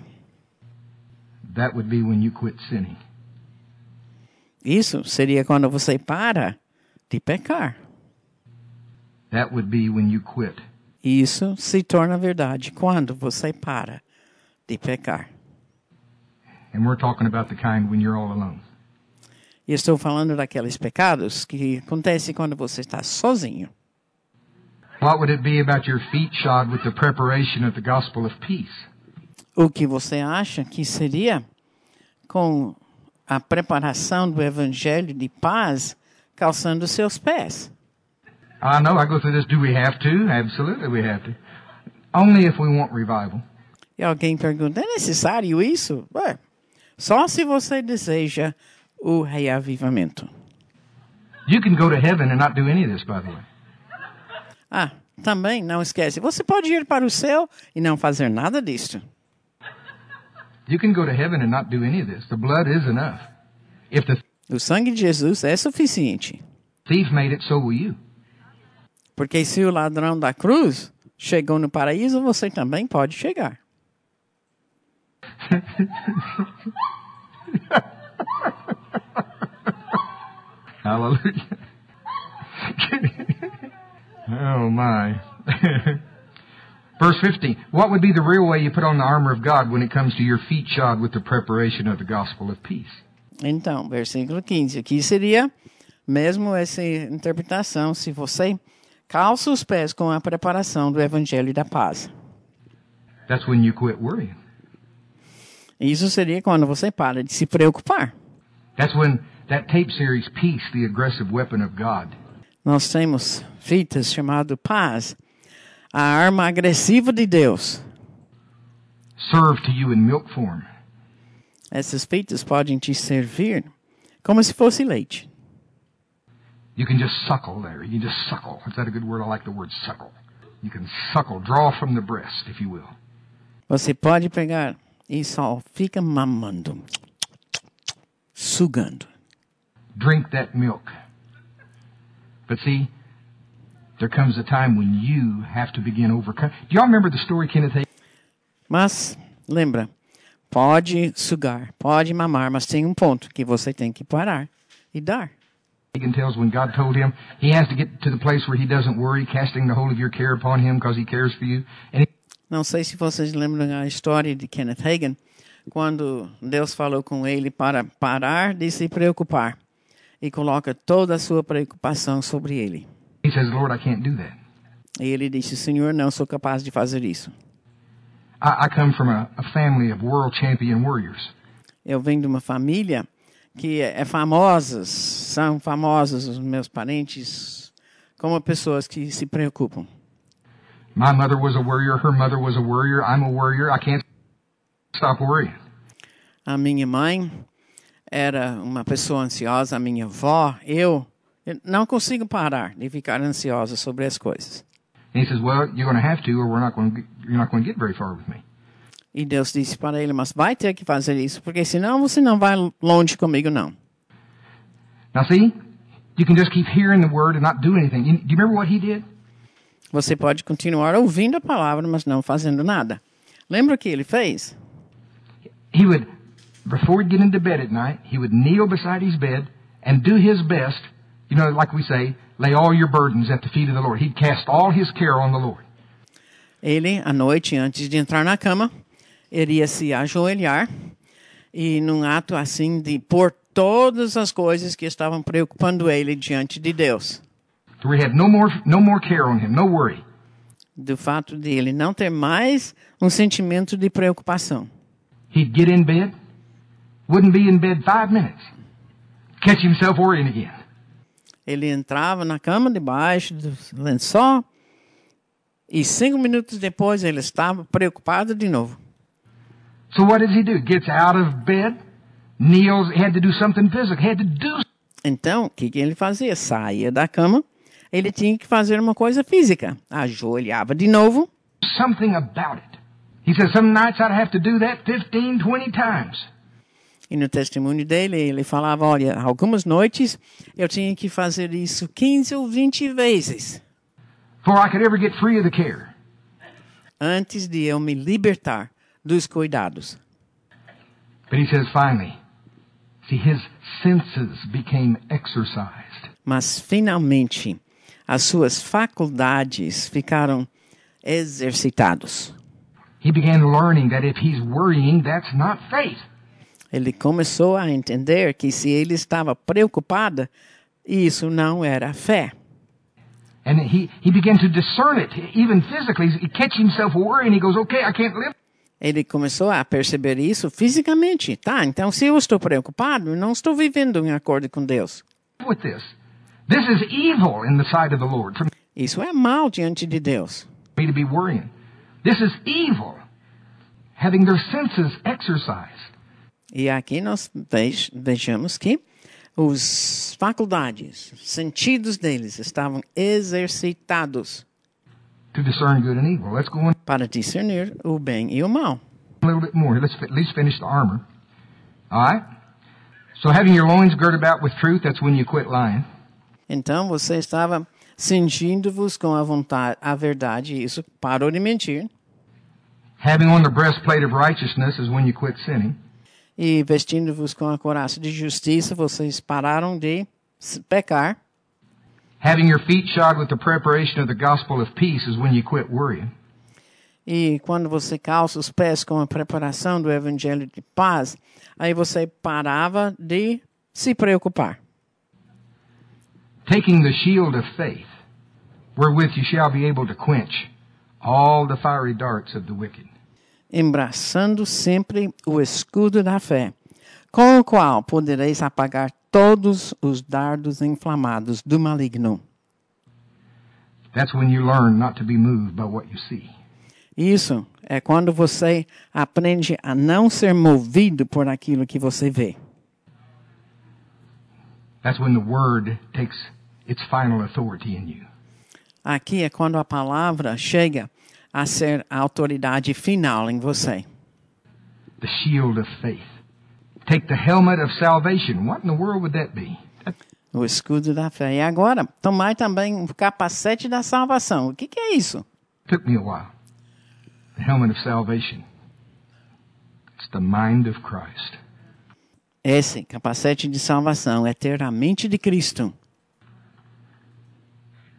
That would be when you quit sinning. Isso seria quando você para de pecar. That would be when you quit Isso se torna verdade quando você para de pecar. And we're talking about the kind when you're all alone. E estou falando daqueles pecados que acontecem quando você está sozinho. What would it be about your feet shod with the preparation of the gospel of peace? O que você acha que seria com a preparação do evangelho de paz calçando seus pés? I know, I go through this. Do we have to? Absolutely we have to. Only if we want revival. E alguém pergunta, é necessário isso? Ué, só se você deseja o reavivamento. You can go to heaven and not do any of this, by the way. Ah, também não esquece, você pode ir para o céu e não fazer nada disto. You can go to heaven and not do any of this. The blood is enough. If the O sangue de Jesus é suficiente. thief made it, so will you. Porque se o ladrão da cruz chegou no paraíso, você também pode chegar. Hallelujah. Oh, my. Verse 15. What would be the real way you put on the armor of God when it comes to your feet shod with the preparation of the gospel of peace? Então, versículo 15. Aqui seria mesmo essa interpretação, se você calça os pés com a preparação do evangelho da paz. That's when you quit worrying. Isso seria quando você para de se preocupar. That's when that tape series, Peace, the Aggressive Weapon of God. Nós temos fitas chamado Paz, a arma agressiva de Deus. Serve to you in milk form. Essas fitas podem te servir como se fosse leite. You can just suckle there. You can just suckle. Is that a good word? I like the word suckle. You can suckle, draw from the breast, if you will. Você pode pegar e só fica mamando, sugando. Drink that milk. But see, there comes a time when you have to begin overcoming. Do y'all remember the story Kenneth Hagin? Mas, lembra, pode sugar, pode mamar, mas tem um ponto que você tem que parar e dar. Hagen tells when God told him he has to get to the place where he doesn't worry, casting the whole of your care upon him because he cares for you. And Não sei se vocês lembram a história de Kenneth Hagin, quando Deus falou com ele para parar de se preocupar e coloca toda a sua preocupação sobre ele. he says, Lord, I can't do that. E ele disse, Senhor, não sou capaz de fazer isso. I come from a family of world champion warriors. Eu venho de uma família que são famosos os meus parentes como pessoas que se preocupam. My mother was a warrior, her mother was a warrior, I'm a warrior, I can't stop worrying. A minha mãe era uma pessoa ansiosa, a minha avó, eu não consigo parar de ficar ansiosa sobre as coisas. And he says, well, you're going to have to, or you're not going to get very far with me. E Deus disse para ele, mas vai ter que fazer isso, porque senão você não vai longe comigo, não. Now see, you can just keep hearing the word and not do anything. Do you remember what he did? Você pode continuar ouvindo a palavra, mas não fazendo nada. Lembra o que ele fez? He would, before he'd get into bed at night, he would kneel beside his bed and do his best, you know, like we say, lay all your burdens at the feet of the Lord. He'd cast all his care on the Lord. Ele, à noite, antes de entrar na cama, iria se ajoelhar e num ato assim de pôr todas as coisas que estavam preocupando ele diante de Deus. So he had no more care on him, no worry. Do fato de ele não ter mais um sentimento de preocupação. He'd get in bed, wouldn't be in bed 5 minutes, catch himself worrying again. Ele entrava na cama debaixo do lençol e 5 minutos depois ele estava preocupado de novo. So what does he do? Gets out of bed, kneels, had to do something physical, had to do. Então, o que ele fazia? Saía da cama, ele tinha que fazer uma coisa física. Ajoelhava de novo. Something about it. He says, some nights I'd have to do that 15, 20 times. E no testemunho dele, ele falava, olha, algumas noites eu tinha que fazer isso 15 ou 20 vezes. Before I could ever get free of the care. Antes de eu me libertar dos cuidados. But he says, finally, see, his senses became exercised. Mas, finalmente, as suas faculdades ficaram exercitados. He began learning that if he's worrying, that's not faith. Ele começou a entender que se ele estava preocupado, isso não era fé. And he began to discern it, even physically. He catch himself worrying. He goes, okay, I can't live. Ele começou a perceber isso fisicamente. Tá, então se eu estou preocupado, eu não estou vivendo em acordo com Deus. With this. This is evil in the sight of the Lord. For Isso é mal diante de Deus. me to be worrying. This is evil. Having their senses exercised. E aqui nós vejamos que os faculdades, sentidos deles estavam exercitados To discern good and evil. Let's go on para discernir o bem e o mal. a little bit more. Let's at least finish the armor. All right? So having your loins girded about with truth, that's when you quit lying. Então você estava cingindo-vos com a verdade, isso parou de mentir. Having on the breastplate of righteousness is when you quit sinning. E vestindo-vos com a couraça de justiça, vocês pararam de pecar. Having your feet shod with the preparation of the gospel of peace is when you quit worrying. E quando você calça os pés com a preparação do evangelho de paz, aí você parava de se preocupar. Taking the shield of faith, wherewith you shall be able to quench all the fiery darts of the wicked. Embraçando sempre o escudo da fé, com o qual podereis apagar todos os dardos inflamados do maligno. That's when you learn not to be moved by what you see. Isso é quando você aprende a não ser movido por aquilo que você vê. That's when the word takes its final authority in you. Aqui é quando a palavra chega a ser a autoridade final em você. The shield of faith. Take the helmet of salvation. What in the world would that be? O escudo da fé. E agora, tomai também o capacete da salvação. O que é isso? Took me a while. The helmet of salvation. It's the mind of Christ. Esse capacete de salvação é ter a mente de Cristo.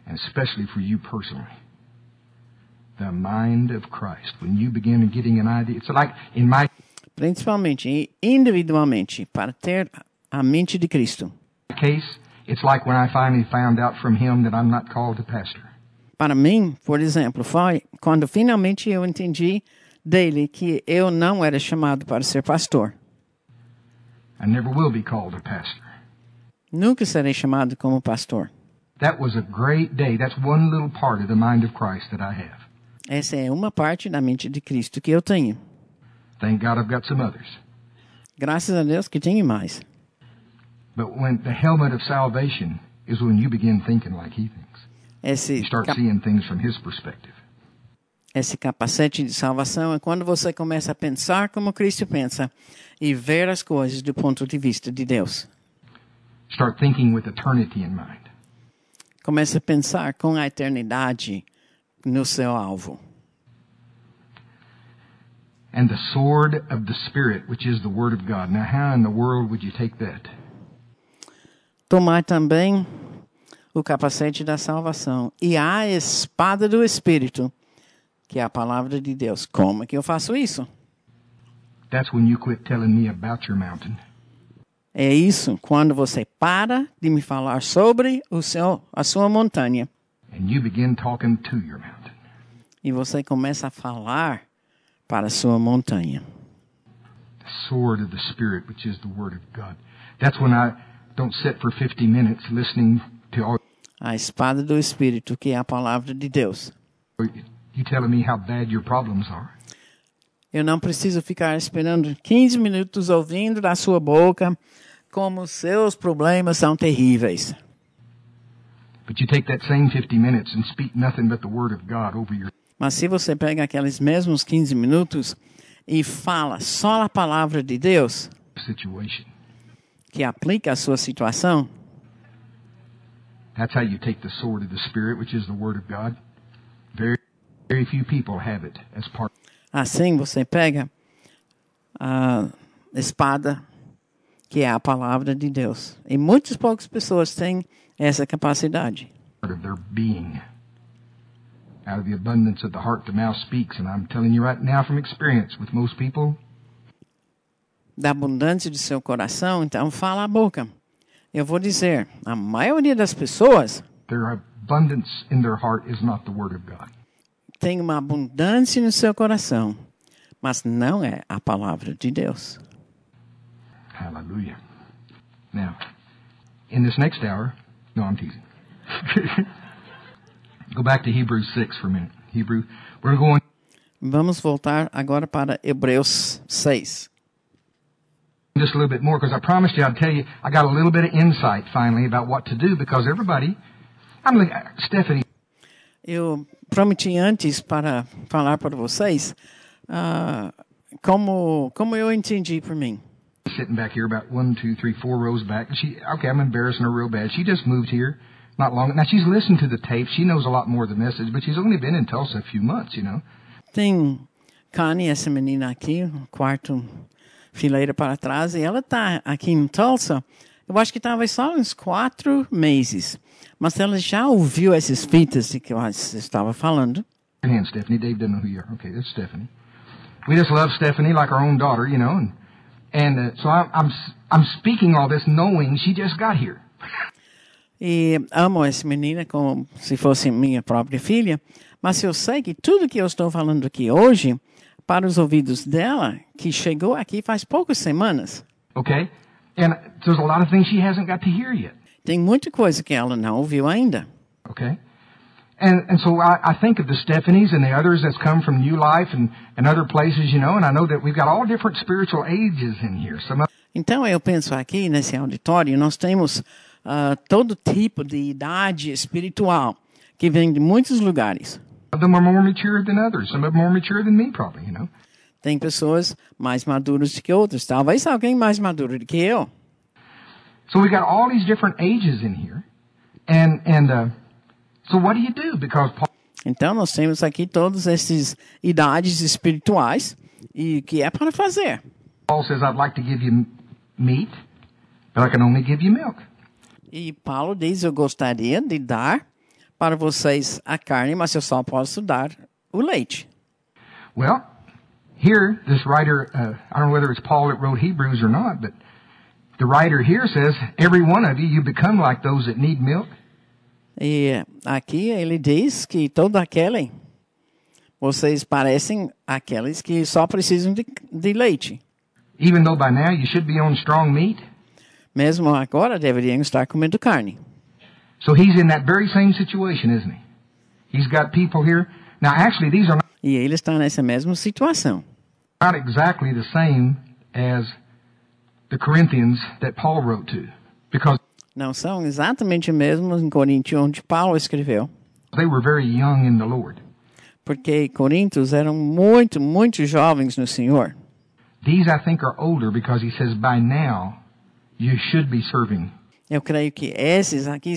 and especially for you personally. The mind of Christ. When you begin getting an idea, it's like in my Principalmente e individualmente, para ter a mente de Cristo. case, it's like when I finally found out from him that I'm not called to pastor. Para mim, por exemplo, foi quando finalmente eu entendi dele que eu não era chamado para ser pastor. I never will be called a pastor. Nunca serei chamado como pastor. That was a great day. That's one little part of the mind of Christ that I have. Essa é uma parte da mente de Cristo que eu tenho. Thank God I've got some others. Graças a Deus que tenho mais. But when the helmet of salvation is when you begin thinking like he thinks. Esse, You start seeing things from his perspective. esse capacete de salvação é quando você começa a pensar como Cristo pensa e ver as coisas do ponto de vista de Deus. Start thinking with eternity in mind. Começa a pensar com a eternidade no seu alvo. And the sword of the Spirit, which is the Word of God. Now, how in the world would you take that? Tomar também o capacete da salvação e a espada do Espírito, que é a palavra de Deus. Como é que eu faço isso? That's when you quit telling me about your mountain. É isso quando você para de me falar sobre a sua montanha And you begin talking to your mountain. e você começa a falar para a sua montanha. The sword of the Spirit, which is the Word of God. That's when I don't sit for 50 minutes listening to all A espada do Espírito, que é a palavra de Deus. you telling me how bad your problems are. Eu não preciso ficar esperando 15 minutos ouvindo da sua boca como os seus problemas são terríveis. But you take that same 50 minutes and speak nothing but the Word of God over your Mas se você pega aqueles mesmos 15 minutos e fala só a palavra de Deus, situation. que aplica a sua situação, That's how you take the sword of the Spirit, which is the Word of God. Very few people have it as part. assim você pega a espada, que é a palavra de Deus. E muitas poucas pessoas têm essa capacidade. Of their being. Out of the abundance of the heart, the mouth speaks. And I'm telling you right now from experience, with most people, Da abundância de seu coração, então fala a boca. Eu vou dizer, a maioria das pessoas their abundance in their heart is not the Word of God. tem uma abundância no seu coração, mas não é a palavra de Deus. Hallelujah. Now, in this next hour, no, I'm teasing. Go back to Hebrews 6 for a minute. We're going Vamos voltar agora para Hebreus 6. just a little bit more because I promised you I'd tell you I got a little bit of insight finally about what to do because everybody, Stephanie. Eu prometi antes para falar para vocês como eu entendi por mim. Sitting back here about 1, 2, 3, 4 rows back. I'm embarrassing her real bad. She just moved here not long. Now she's listened to the tape. She knows a lot more of the message, but she's only been in Tulsa a few months, you know. Tem Connie, essa menina aqui, no quarto fileira para trás, e ela está aqui em Tulsa. Eu acho que estava só uns 4 meses. Mas ela já ouviu essas fitas de que eu estava falando. And Stephanie, Dave doesn't know who you are. Okay, that's Stephanie. We just love Stephanie like our own daughter, you know. So I'm speaking all this knowing she just got here. E amo essa menina como se fosse minha própria filha. Mas eu sei que tudo que eu estou falando aqui hoje, para os ouvidos dela, que chegou aqui faz poucas semanas. Okay? And there's a lot of things she hasn't got to hear yet. Tem muita coisa que ela não ouviu ainda. Okay? And so I think of the Stephanies and the others that's come from New Life and other places, you know, and I know that we've got all different spiritual ages in here. Então eu penso aqui nesse auditório, nós temos todo tipo de idade espiritual que vem de muitos lugares. Some of them are more mature than others. Some of them are more mature than me, probably, you know. Tem pessoas mais maduras do que outras. Talvez alguém mais maduro do que eu. So we got all these different ages in here, so what do you do? Because Paul, então nós temos aqui todas essas idades espirituais e o que é para fazer. Paul says, I'd like to give you meat, but I can only give you milk. E Paulo diz, eu gostaria de dar para vocês a carne, mas eu só posso dar o leite. Well, here, this writer, I don't know whether it's Paul that wrote Hebrews or not, but the writer here says, every one of you, you become like those that need milk. E aqui ele diz que vocês parecem aqueles que só precisam de leite. Even though by now you should be on strong meat. Mesmo agora deveriam estar comendo carne. So he's in that very same situation, isn't he? He's got people here. Now actually these are E ele está nessa mesma situação. not exactly the same as the Corinthians that Paul wrote to. Because Não são exatamente os mesmos em Coríntios onde Paulo escreveu. they were very young in the Lord. Porque Coríntios eram muito jovens no Senhor. These I think are older because he says by now you should be serving. Eu creio que esses aqui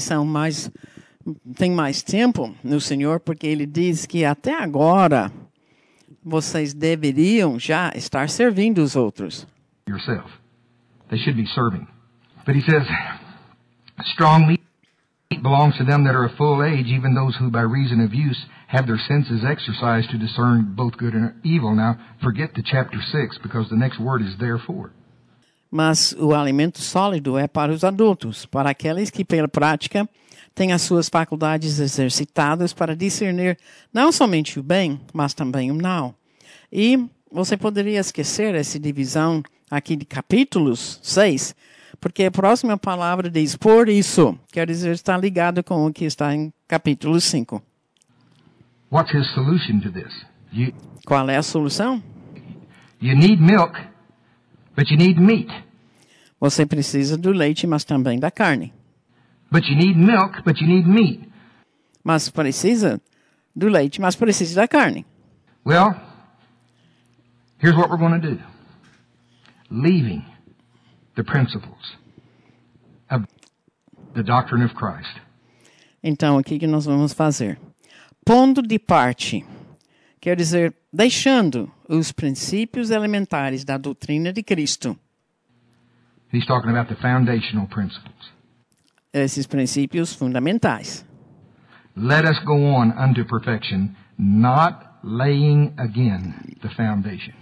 têm mais tempo no Senhor, porque ele diz que até agora vocês deveriam já estar servindo os outros. Yourself. They should be serving. But he says, strong meat belongs to them that are of full age, even those who by reason of use have their senses exercised to discern both good and evil. Now, forget the chapter 6, because the next word is therefore. Mas o alimento sólido é para os adultos, para aqueles que pela prática têm as suas faculdades exercitadas para discernir não somente o bem, mas também o mal. E você poderia esquecer essa divisão aqui de capítulos 6, porque a próxima palavra diz por isso, quer dizer, está ligado com o que está em capítulo 5. What's his solution to this? Qual é a solução? You need milk, but you need meat. Você precisa do leite, mas também da carne. But you need milk, but you need meat. Mas precisa do leite, mas precisa da carne. Well, here's what we're going to do. Leaving the principles of the doctrine of Christ. Então, o que nós vamos fazer? Pondo de parte, quer dizer, deixando os princípios elementares da doutrina de Cristo. He's talking about the foundational principles. Esses princípios fundamentais. Let us go on unto perfection, not laying again the foundation.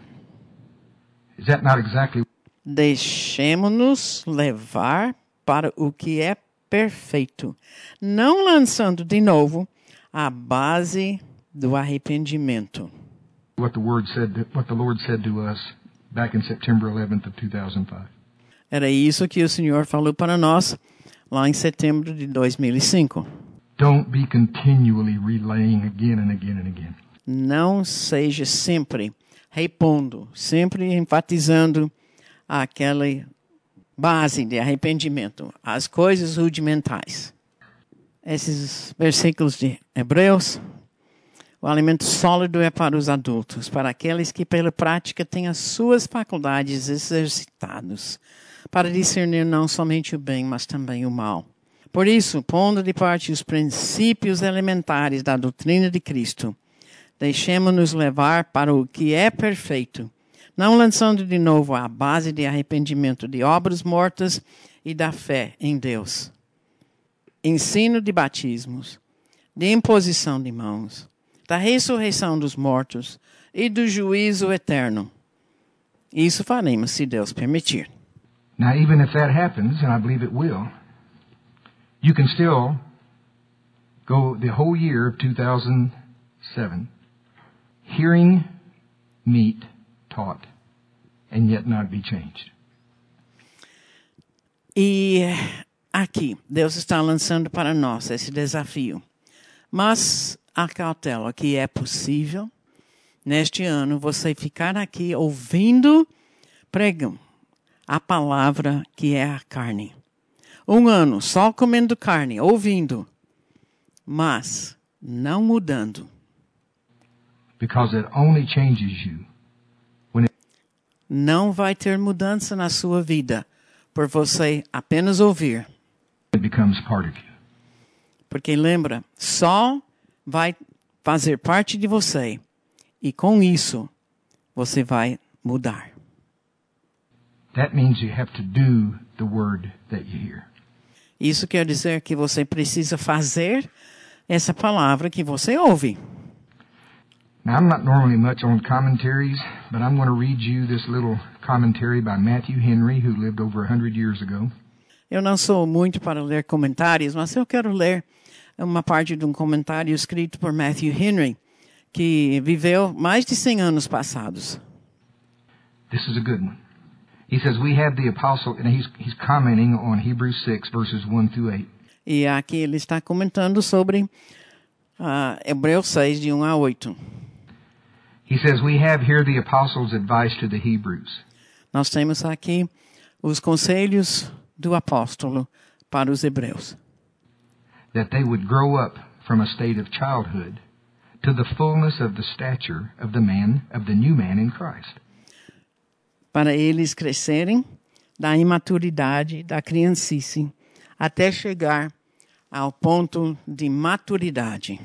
Is that not exactly? Deixemo-nos levar para o que é perfeito, não lançando de novo a base do arrependimento. What the Lord said to us back in September 11th of 2005. Era isso que o Senhor falou para nós lá em setembro de 2005. Don't be continually relaying again and again and again. Não seja sempre repondo, sempre enfatizando aquela base de arrependimento, as coisas rudimentares. Esses versículos de Hebreus, o alimento sólido é para os adultos, para aqueles que pela prática têm as suas faculdades exercitadas, para discernir não somente o bem, mas também o mal. Por isso, pondo de parte os princípios elementares da doutrina de Cristo, deixemo-nos levar para o que é perfeito, não lançando de novo a base de arrependimento de obras mortas e da fé em Deus. Ensino de batismos, de imposição de mãos, da ressurreição dos mortos e do juízo eterno. Isso faremos, se Deus permitir. Now, even if that happens, and I believe it will, you can still go the whole year of 2007 hearing meat taught and yet not be changed. E aqui, Deus está lançando para nós esse desafio. Mas a cautela que é possível, neste ano, você ficar aqui ouvindo pregam a palavra que é a carne. Um ano só comendo carne, ouvindo, mas não mudando. Because it only changes you when Não vai ter mudança na sua vida por você apenas ouvir. it becomes part of you. Porque lembra, só vai fazer parte de você. E com isso, você vai mudar. That means you have to do the word that you hear. Isso quer dizer que você precisa fazer essa palavra que você ouve. Now, I'm not normally much on commentaries, but I'm going to read you this little commentary by Matthew Henry, who lived over 100 years ago. Eu não sou muito para ler comentários, mas eu quero ler uma parte de um comentário escrito por Matthew Henry, que viveu mais de 100 anos passados. This is a good one. He says, we have the apostle, and he's commenting on Hebrews 6, verses 1 through 8. E aqui ele está comentando sobre Hebreus 6, de 1 a 8. He says, we have here the apostles' advice to the Hebrews. Nós temos aqui os conselhos do apóstolo para os hebreus. That they would grow up from a state of childhood to the fullness of the stature of the new man in Christ. Para eles crescerem da imaturidade, da criancice, até chegar ao ponto de maturidade.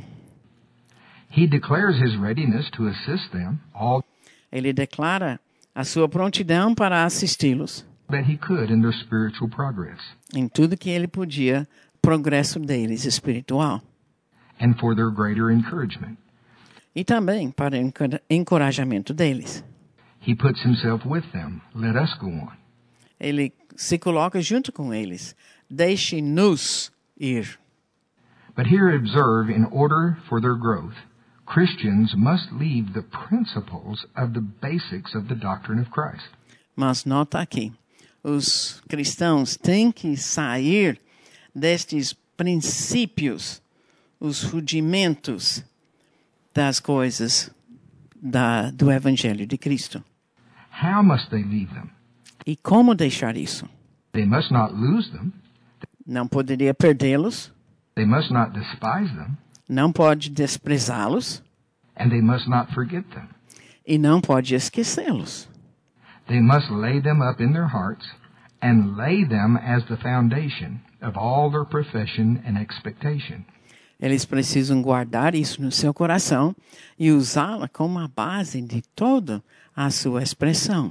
He declares his readiness to assist them all Ele declara a sua prontidão para assisti-los that he could in their spiritual progress, em tudo que ele podia, progresso deles espiritual. and for their greater encouragement. E também para o encorajamento deles. He puts himself with them. Let us go on. Ele se coloca junto com eles. Deixe-nos ir. But here observe, in order for their growth, Christians must leave the principles of the basics of the doctrine of Christ. Mas nota aqui, os cristãos têm que sair destes princípios, os rudimentos das coisas do Evangelho de Cristo. How must they leave them? E como deixar isso? They must not lose them. Não poderia perdê-los, They must not despise them. não pode desprezá-los And they must not forget them. e não pode esquecê-los. They must lay them up in their hearts and lay them as the foundation of all their profession and expectation. Eles precisam guardar isso no seu coração e usá-la como a base de toda a sua expressão.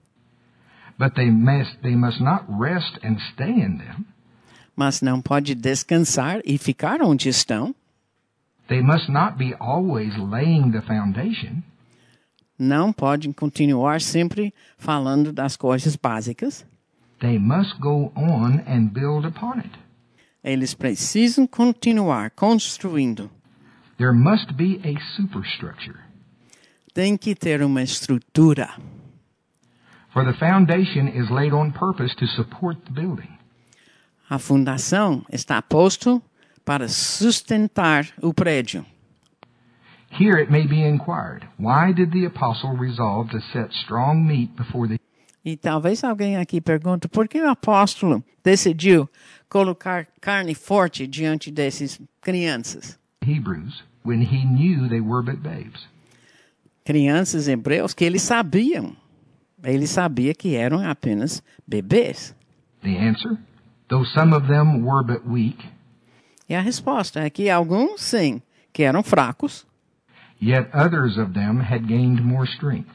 But they must not rest and stay in them. Mas não pode descansar e ficar onde estão. They must not be always laying the foundation. Não podem continuar sempre falando das coisas básicas. They must go on and build upon it. Eles precisam continuar construindo. There must be a superstructure. Tem que ter uma estrutura. For the foundation is laid on purpose to support the building. A fundação está posto para sustentar o prédio. Here it may be inquired, why did the apostle resolve to set strong meat before the E talvez alguém aqui pergunte por que o apóstolo decidiu colocar carne forte diante desses crianças? Hebrews when he knew they were but babes? Crianças hebreus que eles sabiam. Ele sabia que eram apenas bebês. The answer, though some of them were but weak, E a resposta é que alguns, sim, que eram fracos, yet others of them had gained more strength,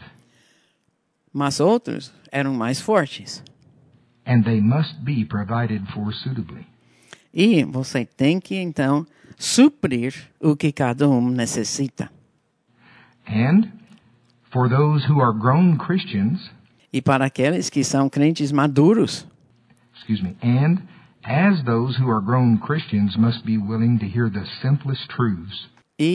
mas outros eram mais fortes. and they must be provided for suitably. E você tem que, então, suprir o que cada um necessita. And for those who are grown Christians, E para aqueles que são crentes maduros, and as those who are grown Christians must be willing to hear the simplest truths,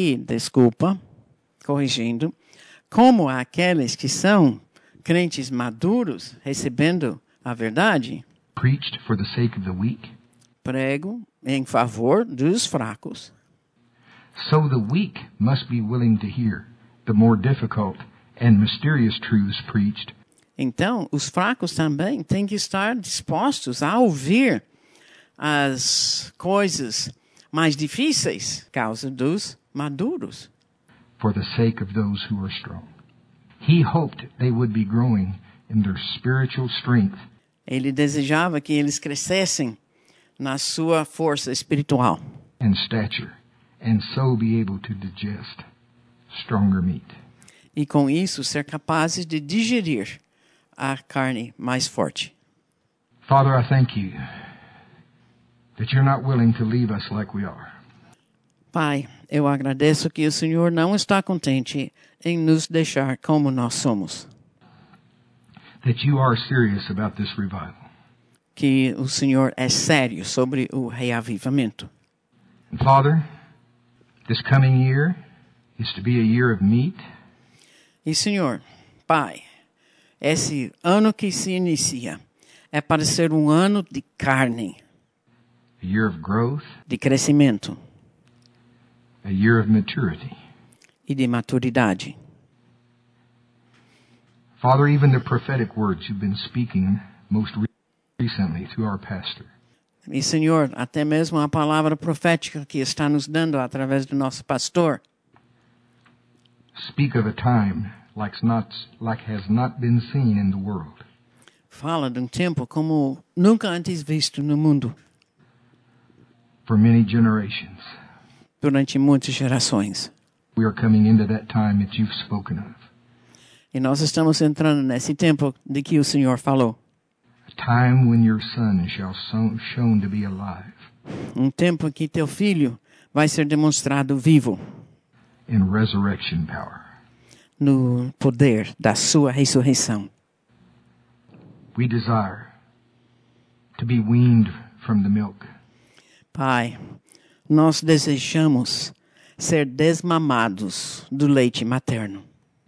corrigindo, como aqueles que são crentes maduros, recebendo a verdade, preached for the sake of the weak, prego em favor dos fracos. so the weak must be willing to hear the more difficult and mysterious truths preached, Então, os fracos também têm que estar dispostos a ouvir as coisas mais difíceis, causa dos maduros. for the sake of those who are strong. He hoped they would be growing in their spiritual strength Ele desejava que eles crescessem na sua força espiritual and stature, and so be able to digest stronger meat. e, com isso, ser capazes de digerir a carne mais forte. Father, I thank you that you're not willing to leave us like we are. Pai, eu agradeço que o Senhor não está contente em nos deixar como nós somos. That you are serious about this revival. Que o Senhor é sério sobre o reavivamento. And Father, this coming year is to be a year of meat. E Senhor, Pai, esse ano que se inicia é para ser um ano de carne, A year of growth, de crescimento a year of maturity. e de maturidade. Father, even the prophetic words you've been speaking most recently through our pastor. E Senhor, até mesmo a palavra profética que está nos dando através do nosso pastor, Speak of a time like has not been seen in the world. fala de um tempo como nunca antes visto no mundo, For many generations, durante muitas gerações. we are coming into that time that you've spoken of. E nós estamos entrando nesse tempo de que o Senhor falou. A time when your son shall shown to be alive Um tempo em que teu filho vai ser demonstrado vivo in resurrection power. no poder da sua ressurreição. We desire to be weaned from the milk, Pai, nós desejamos ser desmamados do leite materno.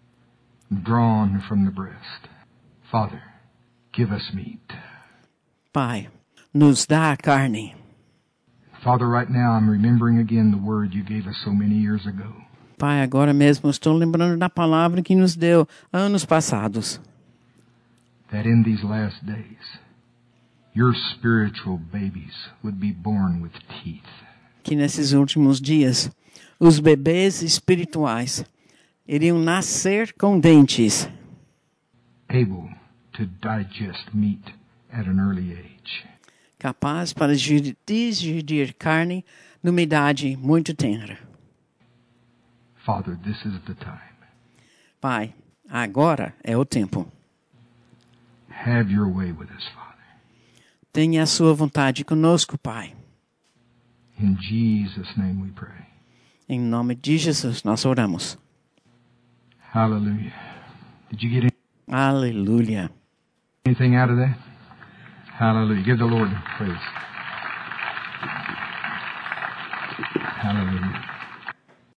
drawn from the breast. Father, give us meat. Pai, nos dá a carne. Father, right now I'm remembering again the word you gave us so many years ago. Pai, agora mesmo estou lembrando da palavra que nos deu anos passados. That in these last days, your spiritual babies would be born with teeth. Que nesses últimos dias, os bebês espirituais iriam nascer com dentes, Able to digest meat at an early age. capaz para digerir carne numa idade muito tenra. Father, this is the time. Pai, agora é o tempo. Have your way with us, Father. Tenha a sua vontade conosco, Pai. In Jesus' name we pray. Em nome de Jesus nós oramos. Hallelujah. Did you get Aleluia. anything out of that? Hallelujah. Give the Lord praise. Hallelujah.